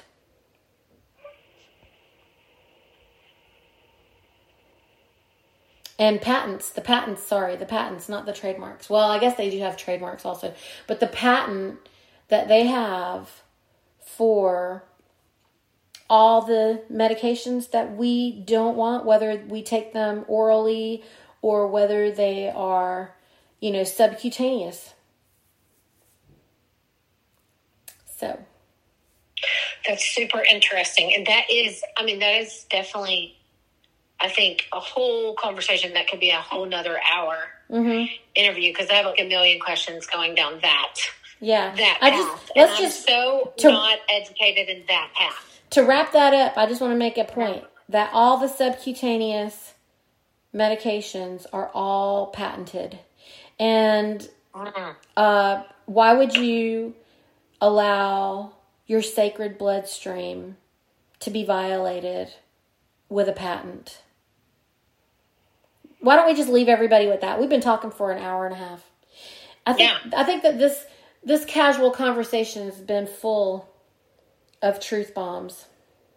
And patents, the patents, sorry, the patents, not the trademarks. Well, I guess they do have trademarks also. But the patent that they have for all the medications that we don't want, whether we take them orally or whether they are, you know, subcutaneous. So. That's super interesting. And that is, I mean, that is definitely, I think, a whole conversation that could be a whole nother hour mm-hmm. interview, because I have like a million questions going down that. Yeah. That I path. just, let's and I'm just, so to, not educated in that path. To wrap that up, I just want to make a point that all the subcutaneous medications are all patented. And uh, why would you allow your sacred bloodstream to be violated with a patent? Why don't we just leave everybody with that? We've been talking for an hour and a half. I think yeah. I think that this this casual conversation has been full of truth bombs.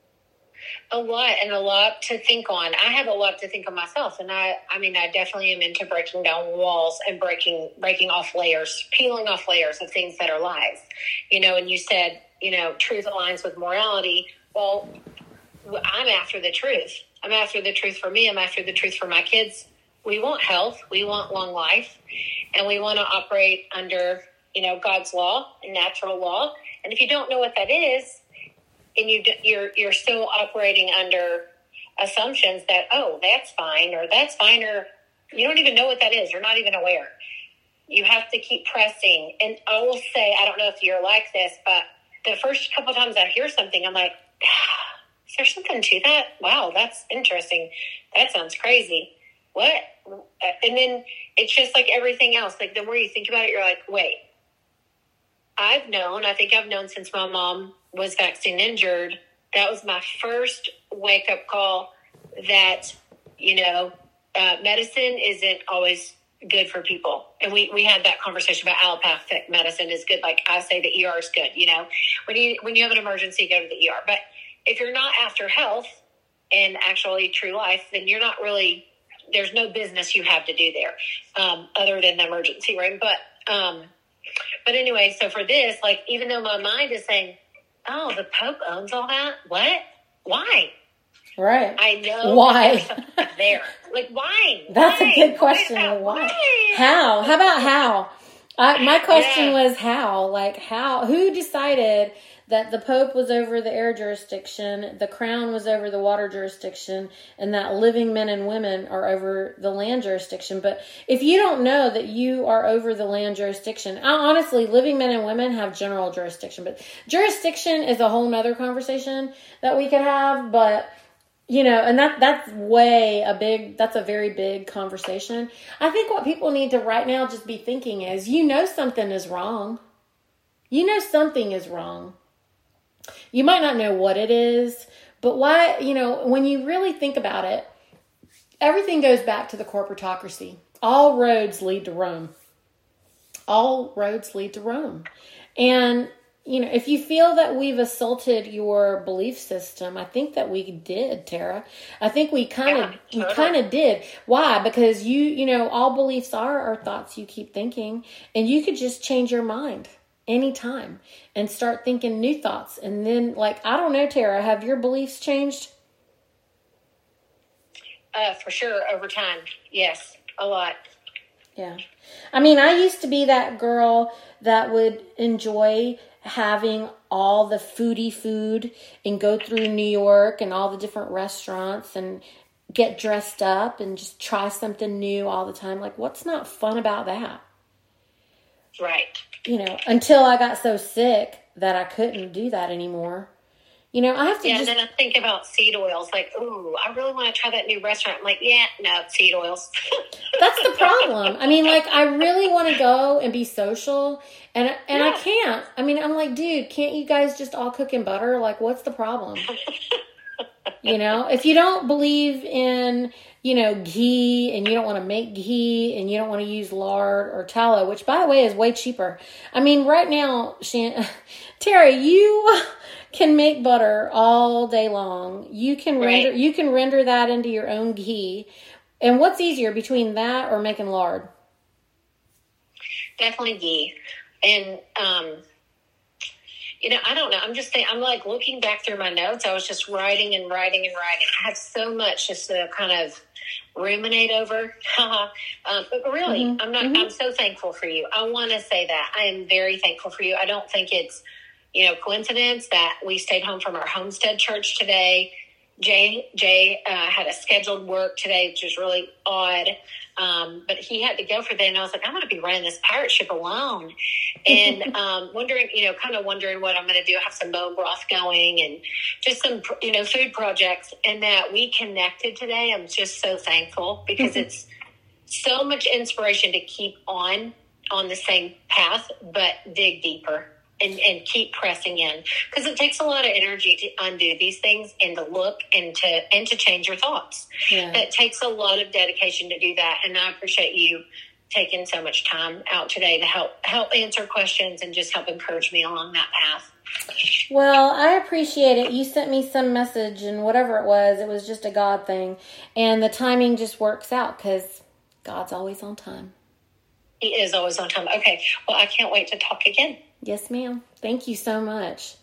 A lot, and a lot to think on. I have a lot to think on myself, and I, I mean, I definitely am into breaking down walls and breaking, breaking off layers, peeling off layers of things that are lies. You know, and you said, you know, truth aligns with morality. Well, I'm after the truth. I'm after the truth for me. I'm after the truth for my kids. We want health. We want long life, and we want to operate under, you know, God's law and natural law. And if you don't know what that is, and you, you're you're still operating under assumptions that, oh, that's fine, or that's fine, or you don't even know what that is. You're not even aware. You have to keep pressing. And I will say, I don't know if you're like this, but the first couple of times I hear something, I'm like, ah, is there something to that? Wow, that's interesting. That sounds crazy. What? And then it's just like everything else. Like the more you think about it, you're like, wait. I've known, I think I've known since my mom was vaccine injured. That was my first wake up call that, you know, uh, medicine isn't always good for people. And we, we had that conversation about allopathic medicine is good. Like I say, the E R is good. You know, when you, when you have an emergency, go to the E R. But if you're not after health and actually true life, then you're not really, there's no business you have to do there, um, other than the emergency room. But, um, But anyway, so for this, like, even though my mind is saying, oh, the Pope owns all that? What? Why? Right. I know. Why? There. Like, why? That's why? a good question. Why? Why? why? How? How about how? I, my question yeah. was how. Like, how? Who decided that the Pope was over the air jurisdiction, the Crown was over the water jurisdiction, and that living men and women are over the land jurisdiction? But if you don't know that you are over the land jurisdiction, honestly, living men and women have general jurisdiction. But jurisdiction is a whole nother conversation that we could have. But, you know, and that that's way a big, that's a very big conversation. I think what people need to right now just be thinking is, you know something is wrong. You know something is wrong. You might not know what it is, but why, you know, when you really think about it, everything goes back to the corporatocracy. All roads lead to Rome. All roads lead to Rome. And, you know, if you feel that we've assaulted your belief system, I think that we did, Tara. I think we kind of, Yeah, we totally. kind of did. Why? Because you, you know, all beliefs are, are thoughts you keep thinking, and you could just change your mind anytime and start thinking new thoughts. And then, like, I don't know, Tara, have your beliefs changed? Uh, for sure, over time. Yes, a lot. Yeah. I mean, I used to be that girl that would enjoy having all the foodie food and go through New York and all the different restaurants and get dressed up and just try something new all the time. Like, what's not fun about that? Right. You know, until I got so sick that I couldn't do that anymore. You know, I have to Yeah, just... and then I think about seed oils. Like, ooh, I really want to try that new restaurant. I'm like, yeah, no, seed oils. That's the problem. I mean, like, I really want to go and be social, and and Yeah. I can't. I mean, I'm like, dude, can't you guys just all cook in butter? Like, what's the problem? You know, if you don't believe in, you know, ghee, and you don't want to make ghee, and you don't want to use lard or tallow, which, by the way, is way cheaper. I mean, right now, Shan- Terry, you can make butter all day long. You can render, Right. you can render that into your own ghee. And what's easier between that or making lard? Definitely ghee. And, um, you know, I don't know. I'm just thinking, I'm like looking back through my notes. I was just writing and writing and writing. I have so much just to kind of ruminate over. um, but really, Mhm. I'm not, Mhm. I'm so thankful for you. I want to say that I am very thankful for you. I don't think it's, you know, coincidence that we stayed home from our homestead church today. Jay, Jay uh, had a scheduled work today, which is really odd. Um, but he had to go for that. And I was like, I'm going to be running this pirate ship alone. And um, wondering, you know, kind of wondering what I'm going to do. I have some bone broth going and just some, you know, food projects. And that we connected today. I'm just so thankful because it's so much inspiration to keep on, on the same path, but dig deeper. And, and keep pressing in, because it takes a lot of energy to undo these things and to look and to and to change your thoughts. Yeah. It takes a lot of dedication to do that, and I appreciate you taking so much time out today to help help answer questions and just help encourage me along that path. Well, I appreciate it. You sent me some message, and whatever it was, it was just a God thing, and the timing just works out because God's always on time. He is always on time. Okay, well, I can't wait to talk again. Yes, ma'am. Thank you so much.